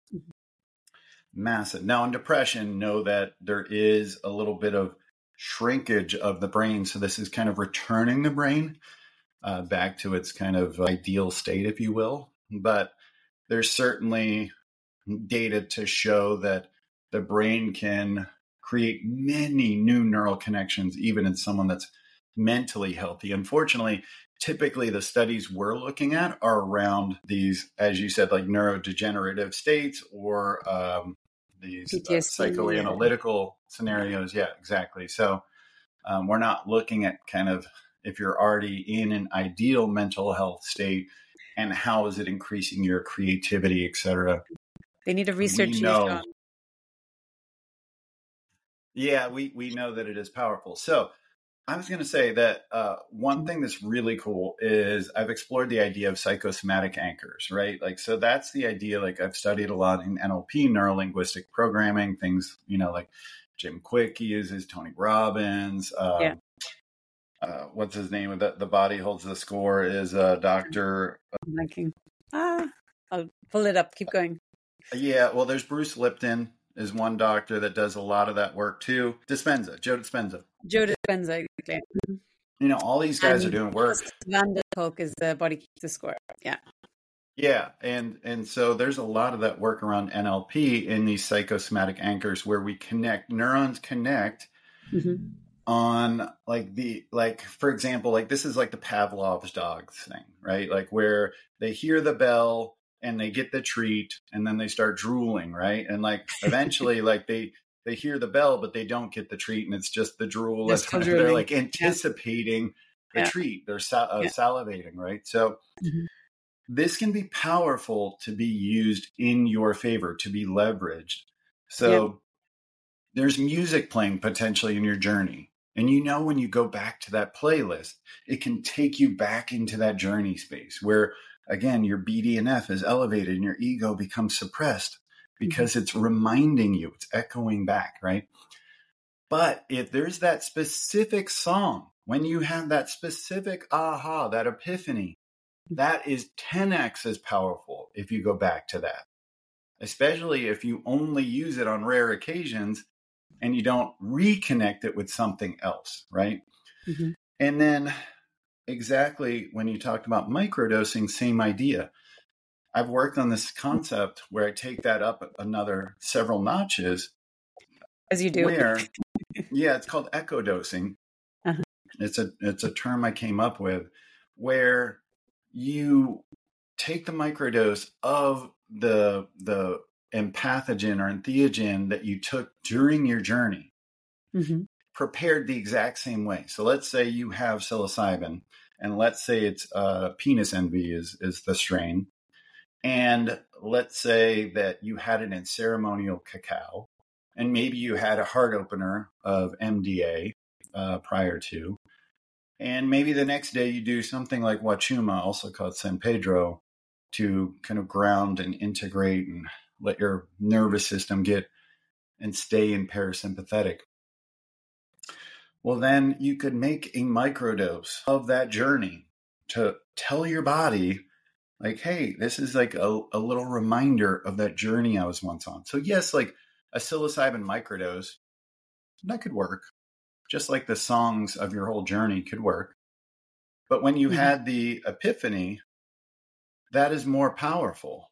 Massive. Now in depression, know that there is a little bit of shrinkage of the brain. So this is kind of returning the brain back to its kind of ideal state, if you will. But there's certainly data to show that the brain can create many new neural connections, even in someone that's mentally healthy. Unfortunately, typically the studies we're looking at are around these, as you said, like neurodegenerative states or these psychoanalytical scenarios. Yeah, exactly. So we're not looking at kind of if you're already in an ideal mental health state and how is it increasing your creativity, et cetera. They need to research you, Sean. Yeah, we know that it is powerful. So I was going to say that one thing that's really cool is I've explored the idea of psychosomatic anchors, right? Like, so that's the idea, like I've studied a lot in NLP, neuro-linguistic programming, things, like Jim Quick uses, Tony Robbins, what's his name? The Body Holds the Score is Dr. I'll pull it up. Keep going. Yeah, well, there's Bruce Lipton. is one doctor that does a lot of that work too. Dispenza, Joe Dispenza. Joe Dispenza, exactly. All these guys are doing work. Van der Kolk is the body keeps the score. Yeah. Yeah, and so there's a lot of that work around NLP in these psychosomatic anchors where we connect, neurons connect on for example, like this is like the Pavlov's dogs thing, right? Like where they hear the bell and they get the treat and then they start drooling, right? And like eventually like they hear the bell but they don't get the treat and it's just the drool. They're like anticipating the treat. They're salivating, right? So this can be powerful to be used in your favor, to be leveraged. So there's music playing potentially in your journey. And when you go back to that playlist, it can take you back into that journey space where, again, your BDNF is elevated and your ego becomes suppressed because it's reminding you, it's echoing back, right? But if there's that specific song, when you have that specific aha, that epiphany, that is 10x as powerful if you go back to that, especially if you only use it on rare occasions and you don't reconnect it with something else, right? And then exactly when you talked about microdosing, same idea. I've worked on this concept where I take that up another several notches. As you do. Where, it's called echo dosing. It's a term I came up with where you take the microdose of the empathogen or entheogen that you took during your journey, prepared the exact same way. So let's say you have psilocybin, and let's say it's penis envy is the strain. And let's say that you had it in ceremonial cacao, and maybe you had a heart opener of MDA prior to. And maybe the next day you do something like Wachuma, also called San Pedro, to kind of ground and integrate and let your nervous system get and stay in parasympathetic. Well, then you could make a microdose of that journey to tell your body, like, hey, this is like a little reminder of that journey I was once on. So yes, like a psilocybin microdose, that could work. Just like the songs of your whole journey could work. But when you had the epiphany, that is more powerful.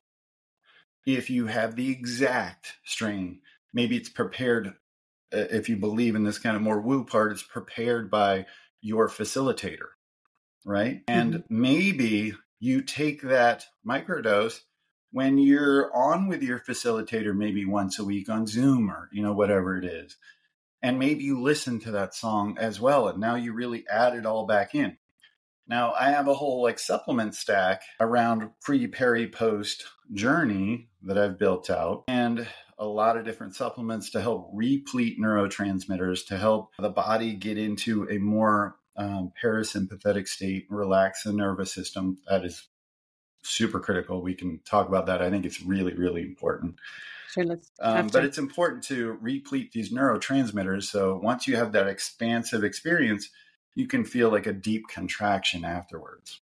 If you have the exact strain, maybe it's prepared, if you believe in this kind of more woo part, it's prepared by your facilitator, right? And maybe you take that microdose when you're on with your facilitator, maybe once a week on Zoom or, whatever it is. And maybe you listen to that song as well. And now you really add it all back in. Now, I have a whole supplement stack around pre, peri, post journey that I've built out, and a lot of different supplements to help replete neurotransmitters, to help the body get into a more parasympathetic state, relax the nervous system. That is super critical. We can talk about that. I think it's really, really important. Sure, but it's important to replete these neurotransmitters. So once you have that expansive experience, you can feel like a deep contraction afterwards.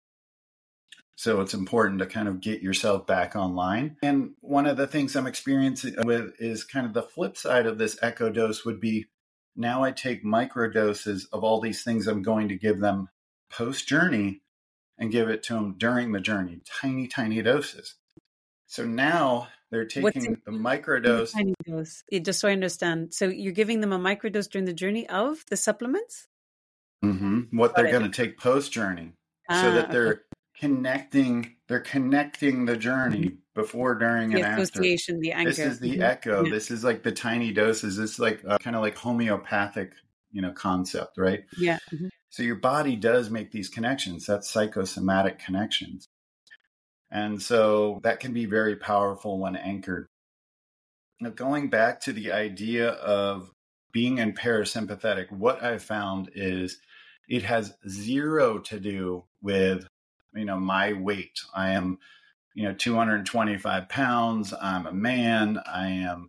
So it's important to kind of get yourself back online. And one of the things I'm experiencing with is kind of the flip side of this echo dose would be, now I take micro doses of all these things I'm going to give them post-journey and give it to them during the journey, tiny, tiny doses. So now they're taking the microdose. Tiny dose? Just so I understand. So you're giving them a microdose during the journey of the supplements? What they're going to take post journey, so that they're connecting the journey before, during, and after. The anchor. This is the echo. This is like the tiny doses. This is like kind of like homeopathic, concept, right? Yeah. So your body does make these connections. That's psychosomatic connections. And so that can be very powerful when anchored. Now, going back to the idea of being in parasympathetic, what I've found is it has zero to do with, my weight. I am, 225 pounds. I'm a man. I am,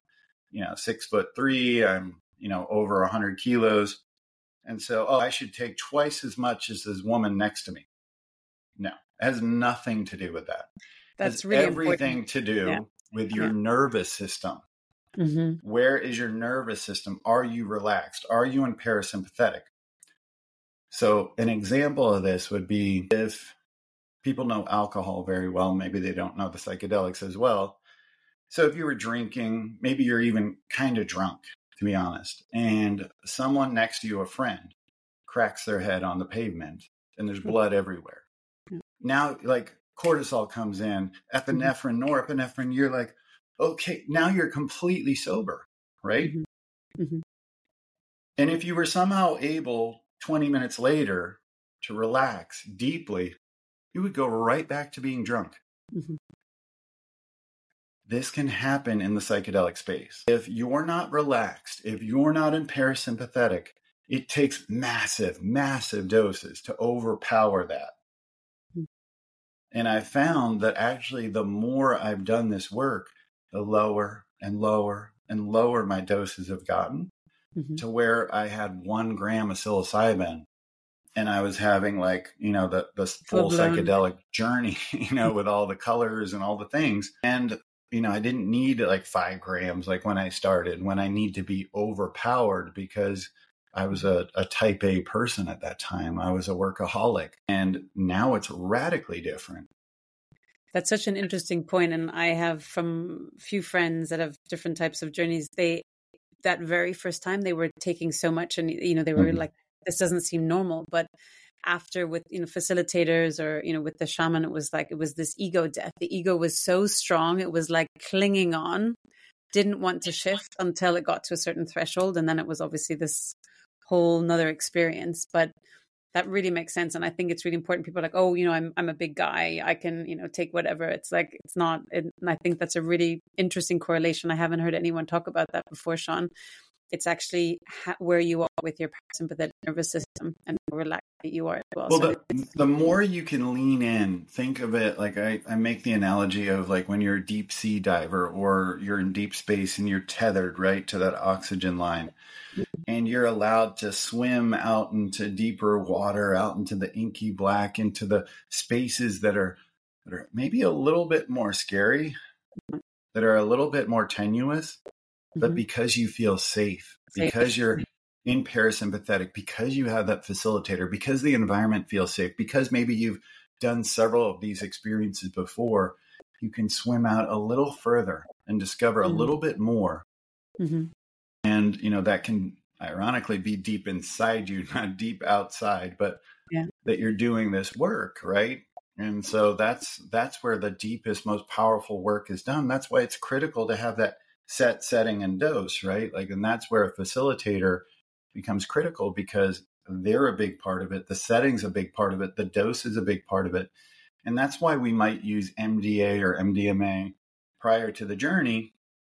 6'3". I'm, over 100 kilos. And so, I should take twice as much as this woman next to me. No, it has nothing to do with that. That's it has really everything important to do with your nervous system. Mm-hmm. Where is your nervous system? Are you relaxed? Are you in parasympathetic? So an example of this would be if people know alcohol very well, maybe they don't know the psychedelics as well. So if you were drinking, maybe you're even kind of drunk, to be honest, and someone next to you, a friend, cracks their head on the pavement and there's blood everywhere. Now, like cortisol comes in, epinephrine, norepinephrine, you're like, okay, now you're completely sober, right? Mm-hmm. Mm-hmm. And if you were somehow able 20 minutes later to relax deeply, you would go right back to being drunk. Mm-hmm. This can happen in the psychedelic space. If you're not relaxed, if you're not in parasympathetic, it takes massive, massive doses to overpower that. Mm-hmm. And I found that actually the more I've done this work, the lower and lower and lower my doses have gotten, to where I had 1 gram of psilocybin and I was having like, the full psychedelic journey, with all the colors and all the things. And, I didn't need like 5 grams, like when I started, when I need to be overpowered because I was a type A person at that time. I was a workaholic, and now it's radically different. That's such an interesting point. And I have from a few friends that have different types of journeys, that very first time they were taking so much and, they were like, this doesn't seem normal. But after with, facilitators or, with the shaman, it was this ego death. The ego was so strong. It was like clinging on, didn't want to shift until it got to a certain threshold. And then it was obviously this whole nother experience. But that really makes sense. And I think it's really important. People are like, oh, I'm a big guy. I can, take whatever. It's like, it's not. And I think that's a really interesting correlation. I haven't heard anyone talk about that before, Sean. It's actually where you are with your parasympathetic nervous system and how relaxed you are as well. Well, the more you can lean in, think of it like I make the analogy of like when you're a deep sea diver or you're in deep space and you're tethered right to that oxygen line and you're allowed to swim out into deeper water, out into the inky black, into the spaces that are maybe a little bit more scary, that are a little bit more tenuous. But because you feel safe, because you're in parasympathetic, because you have that facilitator, because the environment feels safe, because maybe you've done several of these experiences before, you can swim out a little further and discover a little bit more. And, that can ironically be deep inside you, not deep outside, but that you're doing this work, right? And so that's where the deepest, most powerful work is done. That's why it's critical to have that setting, and dose, right? Like, and that's where a facilitator becomes critical because they're a big part of it. The setting's a big part of it. The dose is a big part of it. And that's why we might use MDA or MDMA prior to the journey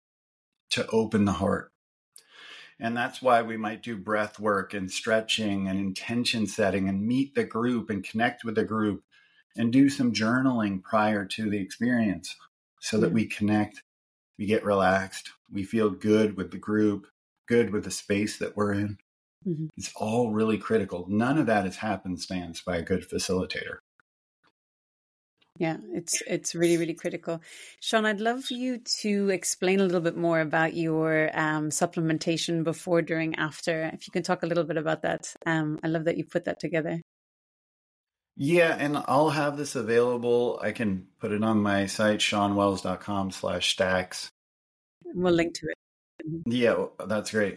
to open the heart. And that's why we might do breath work and stretching and intention setting and meet the group and connect with the group and do some journaling prior to the experience so that we connect. We get relaxed. We feel good with the group, good with the space that we're in. It's all really critical. None of that is happenstance by a good facilitator. Yeah, it's really, really critical. Sean, I'd love you to explain a little bit more about your supplementation before, during, after. If you can talk a little bit about that. I love that you put that together. Yeah, and I'll have this available. I can put it on my site, seanwells.com/stacks. We'll link to it. Yeah, that's great.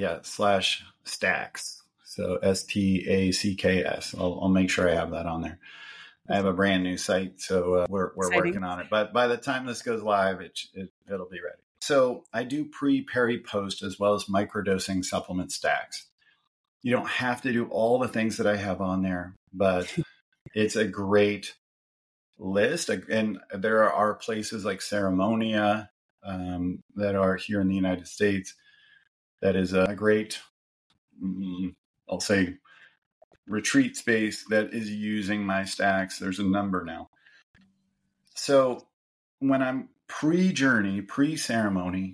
/stacks. So STACKS. I'll make sure I have that on there. I have a brand new site, so we're working on it. But by the time this goes live, it'll be ready. So I do pre, peri, post, as well as microdosing supplement stacks. You don't have to do all the things that I have on there, but it's a great list. And there are places like Ceremonia that are here in the United States. That is a great, I'll say, retreat space that is using my stacks. There's a number now. So when I'm pre-journey, pre-ceremony,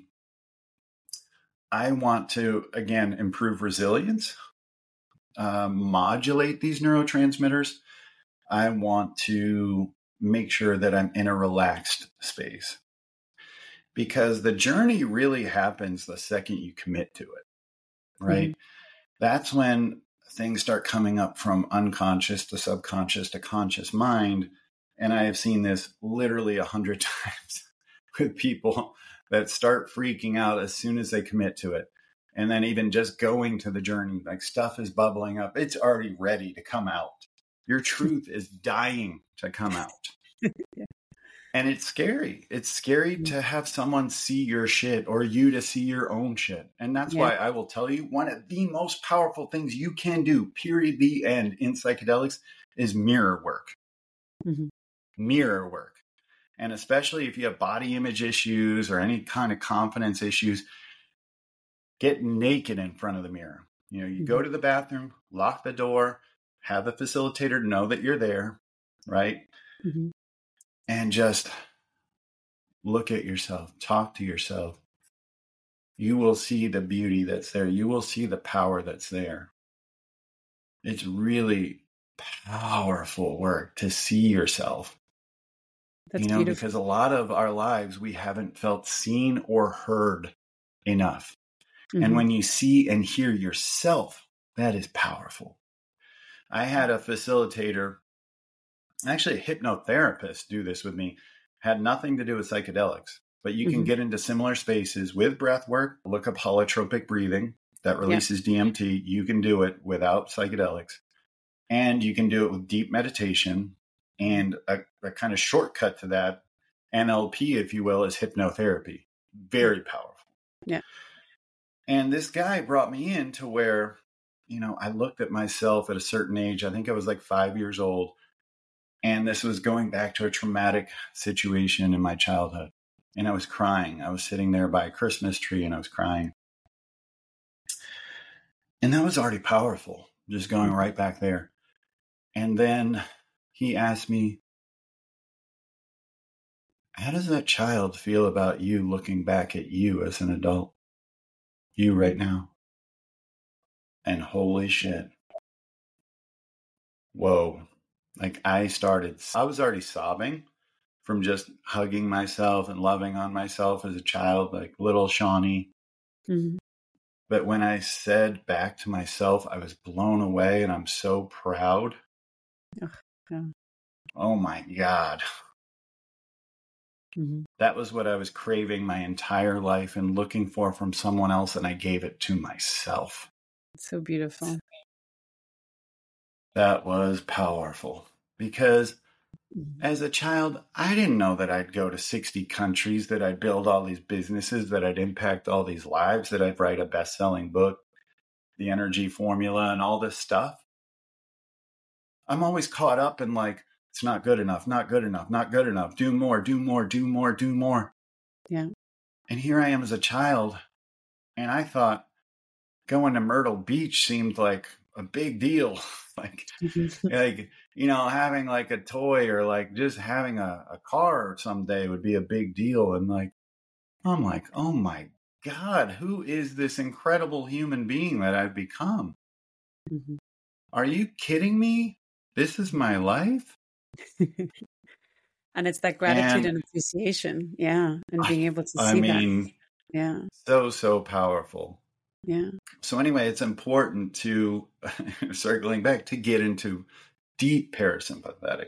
I want to, again, improve resilience, modulate these neurotransmitters. I want to make sure that I'm in a relaxed space. because the journey really happens the second you commit to it, right? That's when things start coming up from unconscious to subconscious to conscious mind. And I have seen this literally 100 times with people that start freaking out as soon as they commit to it. And then even just going to the journey, like stuff is bubbling up. It's already ready to come out. Your truth is dying to come out. Yeah. And it's scary. It's scary to have someone see your shit or you to see your own shit. And that's why I will tell you, one of the most powerful things you can do, period, the end, in psychedelics is mirror work. Mirror work. And especially if you have body image issues or any kind of confidence issues, get naked in front of the mirror. You know, you go to the bathroom, lock the door, have the facilitator know that you're there, right? And just look at yourself, talk to yourself. You will see the beauty that's there. You will see the power that's there. It's really powerful work to see yourself. That's beautiful. Because a lot of our lives, we haven't felt seen or heard enough. And when you see and hear yourself, that is powerful. I had a facilitator, actually a hypnotherapist, do this with me. Had nothing to do with psychedelics, but you can get into similar spaces with breath work. Look up holotropic breathing that releases DMT. You can do it without psychedelics, and you can do it with deep meditation. And a kind of shortcut to that, NLP, if you will, is hypnotherapy. Very powerful. Yeah. And this guy brought me in to where, I looked at myself at a certain age. I think I was like 5 years old. And this was going back to a traumatic situation in my childhood. And I was crying. I was sitting there by a Christmas tree and I was crying. And that was already powerful, just going right back there. And then he asked me, how does that child feel about you looking back at you as an adult? You right now. And holy shit. Whoa. Like I was already sobbing from just hugging myself and loving on myself as a child, like little Shawnee. But when I said back to myself, I was blown away and I'm so proud. Oh my God. That was what I was craving my entire life and looking for from someone else, and I gave it to myself. So beautiful. That was powerful because as a child, I didn't know that I'd go to 60 countries, that I'd build all these businesses, that I'd impact all these lives, that I'd write a best-selling book, the energy formula and all this stuff. I'm always caught up in like, it's not good enough, not good enough, not good enough. Do more, do more, do more, do more. Yeah. And here I am as a child. And I thought going to Myrtle Beach seemed like a big deal. like, having like a toy or like just having a car someday would be a big deal. And like, I'm like, oh my God, who is this incredible human being that I've become? Are you kidding me? This is my life? And it's that gratitude and appreciation. Yeah. And being able to see that. Yeah. So powerful. Yeah. So anyway, it's important to, circling back, to get into deep parasympathetic.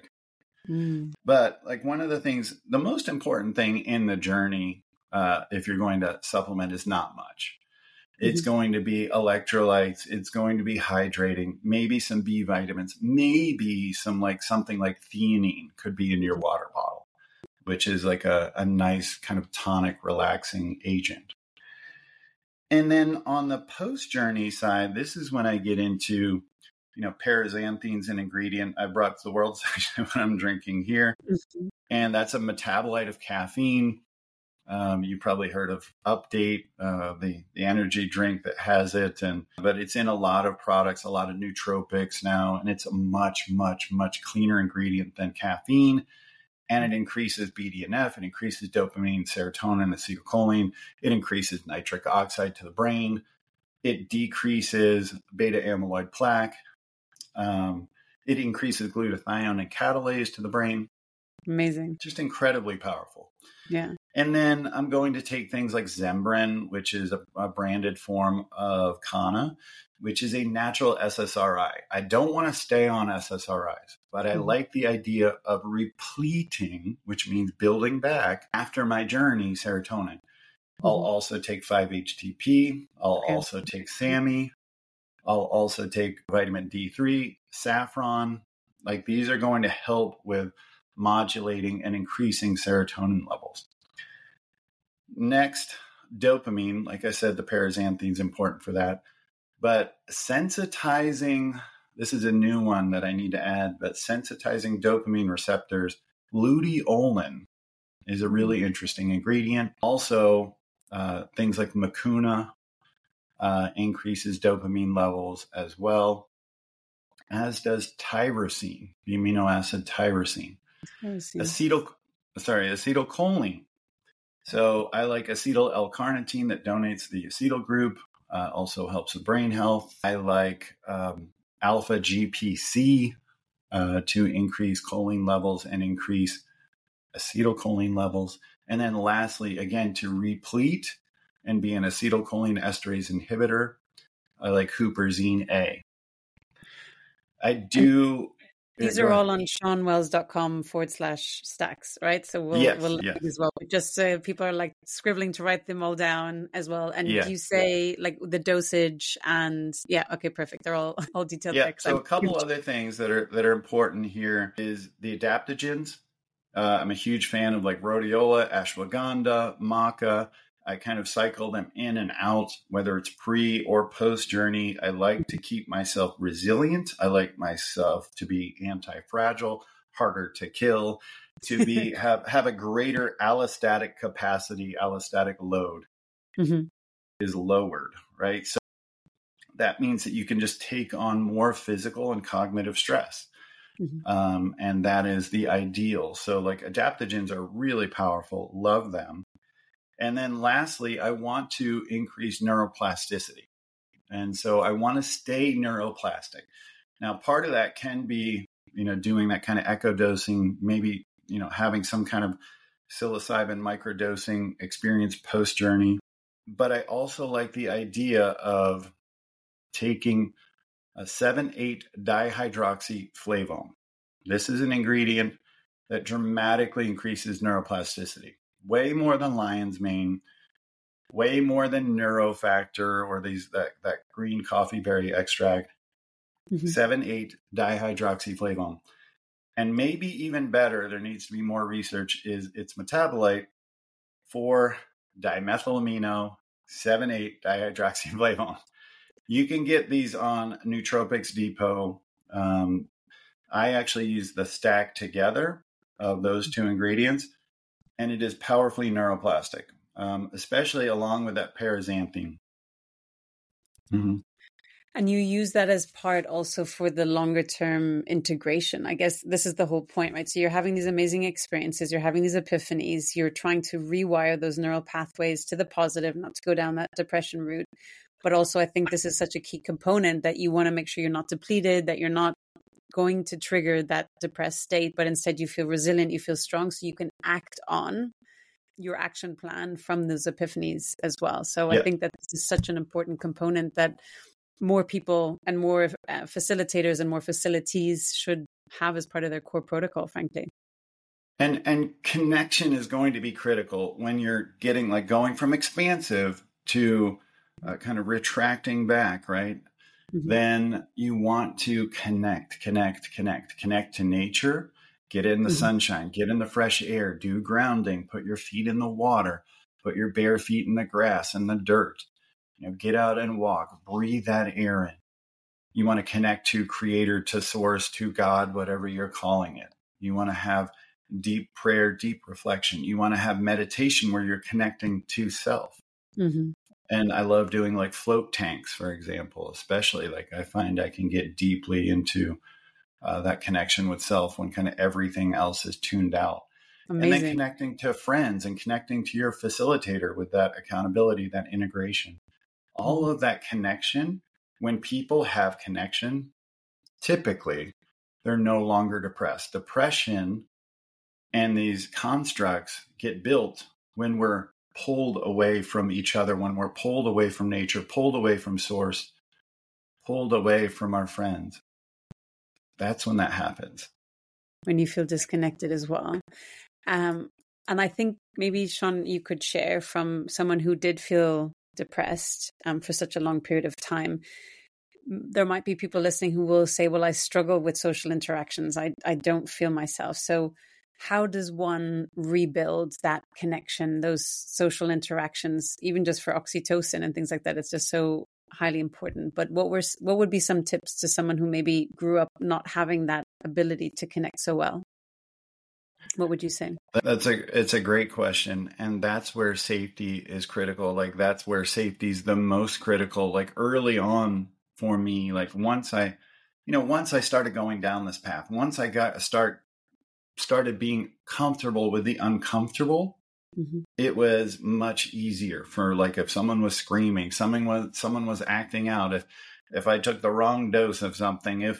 But like one of the things, the most important thing in the journey, if you're going to supplement, is not much. It's going to be electrolytes. It's going to be hydrating, maybe some B vitamins, maybe something like theanine could be in your water bottle, which is like a nice kind of tonic, relaxing agent. And then on the post-journey side, this is when I get into, paraxanthine's an ingredient. I brought to the world section what I'm drinking here. And that's a metabolite of caffeine. You probably heard of Update, the energy drink that has it, but it's in a lot of products, a lot of nootropics now, and it's a much, much, much cleaner ingredient than caffeine. And it increases BDNF, it increases dopamine, serotonin, acetylcholine, it increases nitric oxide to the brain, it decreases beta amyloid plaque, it increases glutathione and catalase to the brain. Amazing. Just incredibly powerful. Yeah. And then I'm going to take things like Zembrin, which is a branded form of Kana, which is a natural SSRI. I don't want to stay on SSRIs, but I like the idea of repleting, which means building back after my journey, serotonin. I'll also take 5-HTP. I'll also take SAMe. I'll also take vitamin D3, saffron. Like these are going to help with modulating and increasing serotonin levels. Next, dopamine. Like I said, the paraxanthine is important for that. But sensitizing, this is a new one that I need to add, but sensitizing dopamine receptors, luteolin is a really interesting ingredient. Also, things like mucuna increases dopamine levels as well, as does tyrosine, the amino acid tyrosine. Acetylcholine. So I like acetyl L-carnitine that donates the acetyl group, also helps with brain health. I like alpha GPC to increase choline levels and increase acetylcholine levels. And then lastly, again, to replete and be an acetylcholine esterase inhibitor, I like huperzine A. I do. These are all on seanwells.com/stacks, right? So we'll link as well. Just so people are like scribbling to write them all down as well. And you say like the dosage and okay, perfect. They're all detailed. Yeah. So a couple other things that are important here is the adaptogens. I'm a huge fan of like rhodiola, ashwagandha, maca. I kind of cycle them in and out, whether it's pre or post journey. I like to keep myself resilient. I like myself to be anti-fragile, harder to kill, to be have a greater allostatic capacity, allostatic load is lowered, right? So that means that you can just take on more physical and cognitive stress. And that is the ideal. So like adaptogens are really powerful. Love them. And then lastly, I want to increase neuroplasticity. And so I want to stay neuroplastic. Now, part of that can be, doing that kind of echo dosing, maybe, having some kind of psilocybin microdosing experience post journey. But I also like the idea of taking a 7,8-dihydroxyflavone. This is an ingredient that dramatically increases neuroplasticity, way more than lion's mane, way more than Neurofactor or that green coffee berry extract. 7,8-dihydroxyflavone. And maybe even better, there needs to be more research, is its metabolite, 4-dimethylamino 7,8-dihydroxyflavone. You can get these on Nootropics Depot. I actually use the stack together of those two ingredients, and it is powerfully neuroplastic, especially along with that paraxanthine. And you use that as part also for the longer term integration. I guess this is the whole point, right? So you're having these amazing experiences, you're having these epiphanies, you're trying to rewire those neural pathways to the positive, not to go down that depression route. But also, I think this is such a key component that you want to make sure you're not depleted, that you're not going to trigger that depressed state, but instead you feel resilient, you feel strong, so you can act on your action plan from those epiphanies as well. So I think that this is such an important component that more people and more facilitators and more facilities should have as part of their core protocol, frankly. And connection is going to be critical when you're getting like going from expansive to kind of retracting back, right? Then you want to connect to nature, get in the sunshine, get in the fresh air, do grounding, put your feet in the water, put your bare feet in the grass and the dirt, get out and walk, breathe that air in. You want to connect to creator, to source, to God, whatever you're calling it. You want to have deep prayer, deep reflection. You want to have meditation where you're connecting to self. And I love doing like float tanks, for example, especially like I find I can get deeply into that connection with self when kind of everything else is tuned out. Amazing. And then connecting to friends and connecting to your facilitator with that accountability, that integration. All of that connection, when people have connection, typically they're no longer depressed. Depression And these constructs get built when we're pulled away from each other, when we're pulled away from nature, pulled away from source, pulled away from our friends. That's when that happens. When you feel disconnected as well. And I think maybe, Sean, you could share from someone who did feel depressed for such a long period of time. There might be people listening who will say, well, I struggle with social interactions. I don't feel myself. So how does one rebuild that connection, those social interactions, even just for oxytocin and things like that? It's just so highly important. But what would be some tips to someone who maybe grew up not having that ability to connect so well? What would you say? It's a great question. And that's where safety is critical. Like that's where safety is the most critical. Like early on for me, like once I started going down this path, once I started being comfortable with the uncomfortable, it was much easier for, like, if someone was screaming, someone was acting out, if I took the wrong dose of something, if,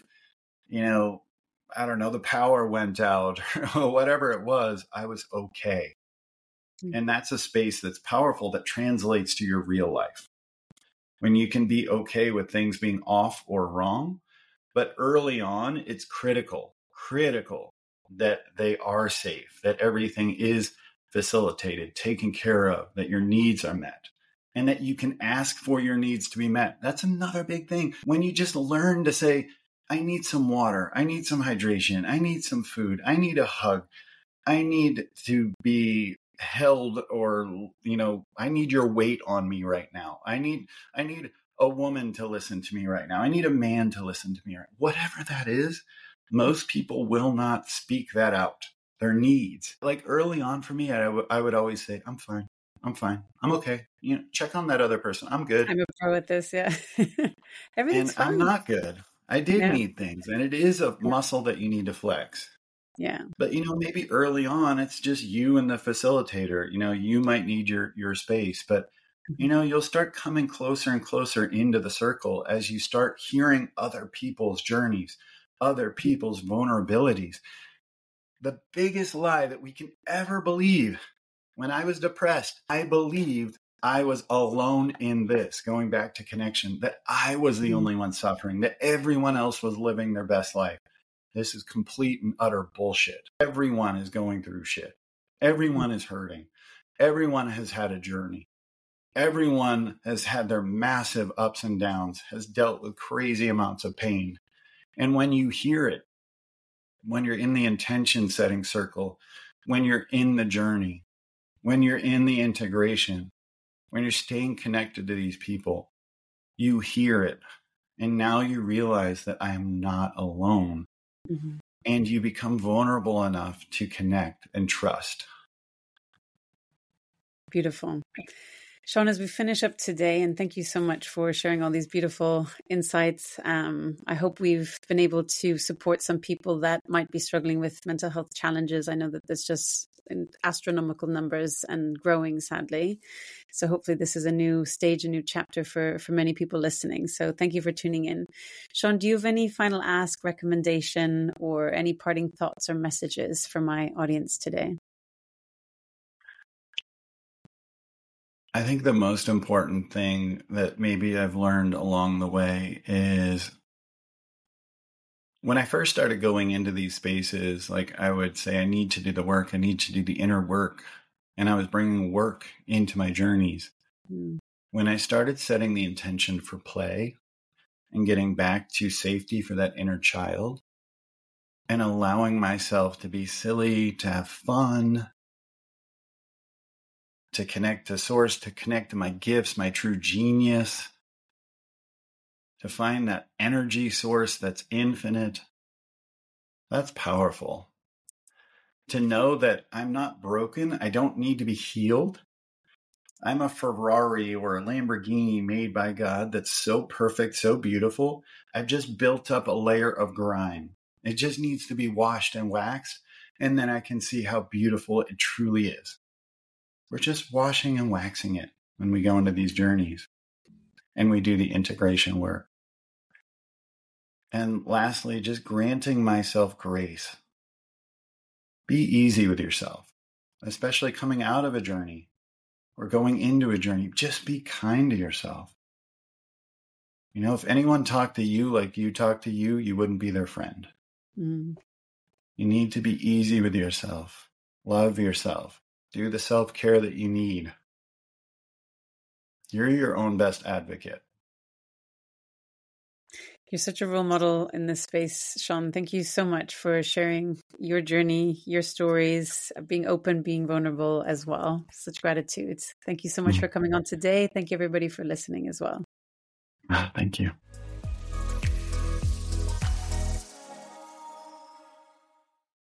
I don't know, the power went out or whatever it was, I was okay. And that's a space that's powerful that translates to your real life. When you can be okay with things being off or wrong, but early on, it's critical that they are safe, that everything is facilitated, taken care of, that your needs are met, and that you can ask for your needs to be met. That's another big thing. When you just learn to say, I need some water, I need some hydration, I need some food, I need a hug, I need to be held, or, I need your weight on me right now. I need a woman to listen to me right now. I need a man to listen to me right now. Whatever that is, most people will not speak that out, their needs. Like early on for me, I would always say, I'm fine. I'm okay. Check on that other person. I'm good. I'm a pro at this. Yeah. Everything's fine. I'm not good. I did need things. And it is a muscle that you need to flex. Yeah. But, maybe early on, it's just you and the facilitator. You might need your space, but, you'll start coming closer and closer into the circle as you start hearing other people's journeys, other people's vulnerabilities. The biggest lie that we can ever believe. When I was depressed, I believed I was alone in this, going back to connection, that I was the only one suffering, that everyone else was living their best life. This is complete and utter bullshit. Everyone is going through shit. Everyone is hurting. Everyone has had a journey. Everyone has had their massive ups and downs, has dealt with crazy amounts of pain. And when you hear it, when you're in the intention setting circle, when you're in the journey, when you're in the integration, when you're staying connected to these people, you hear it. And now you realize that I am not alone. And you become vulnerable enough to connect and trust. Beautiful. Sean, as we finish up today, and thank you so much for sharing all these beautiful insights. I hope we've been able to support some people that might be struggling with mental health challenges. I know that there's just astronomical numbers and growing, sadly. So hopefully this is a new stage, a new chapter for many people listening. So thank you for tuning in. Sean, do you have any final ask, recommendation, or any parting thoughts or messages for my audience today? I think the most important thing that maybe I've learned along the way is when I first started going into these spaces, like I would say, I need to do the work. I need to do the inner work. And I was bringing work into my journeys. When I started setting the intention for play and getting back to safety for that inner child and allowing myself to be silly, to have fun, to connect to source, to connect to my gifts, my true genius, to find that energy source that's infinite. That's powerful. To know that I'm not broken. I don't need to be healed. I'm a Ferrari or a Lamborghini made by God that's so perfect, so beautiful. I've just built up a layer of grime. It just needs to be washed and waxed, and then I can see how beautiful it truly is. We're just washing and waxing it when we go into these journeys and we do the integration work. And lastly, just granting myself grace. Be easy with yourself, especially coming out of a journey or going into a journey. Just be kind to yourself. You know, if anyone talked to you like you talk to you, you wouldn't be their friend. You need to be easy with yourself. Love yourself. Do the self-care that you need. You're your own best advocate. You're such a role model in this space, Sean. Thank you so much for sharing your journey, your stories, being open, being vulnerable as well. Such gratitude. Thank you so much for coming on today. Thank you, everybody, for listening as well. Thank you.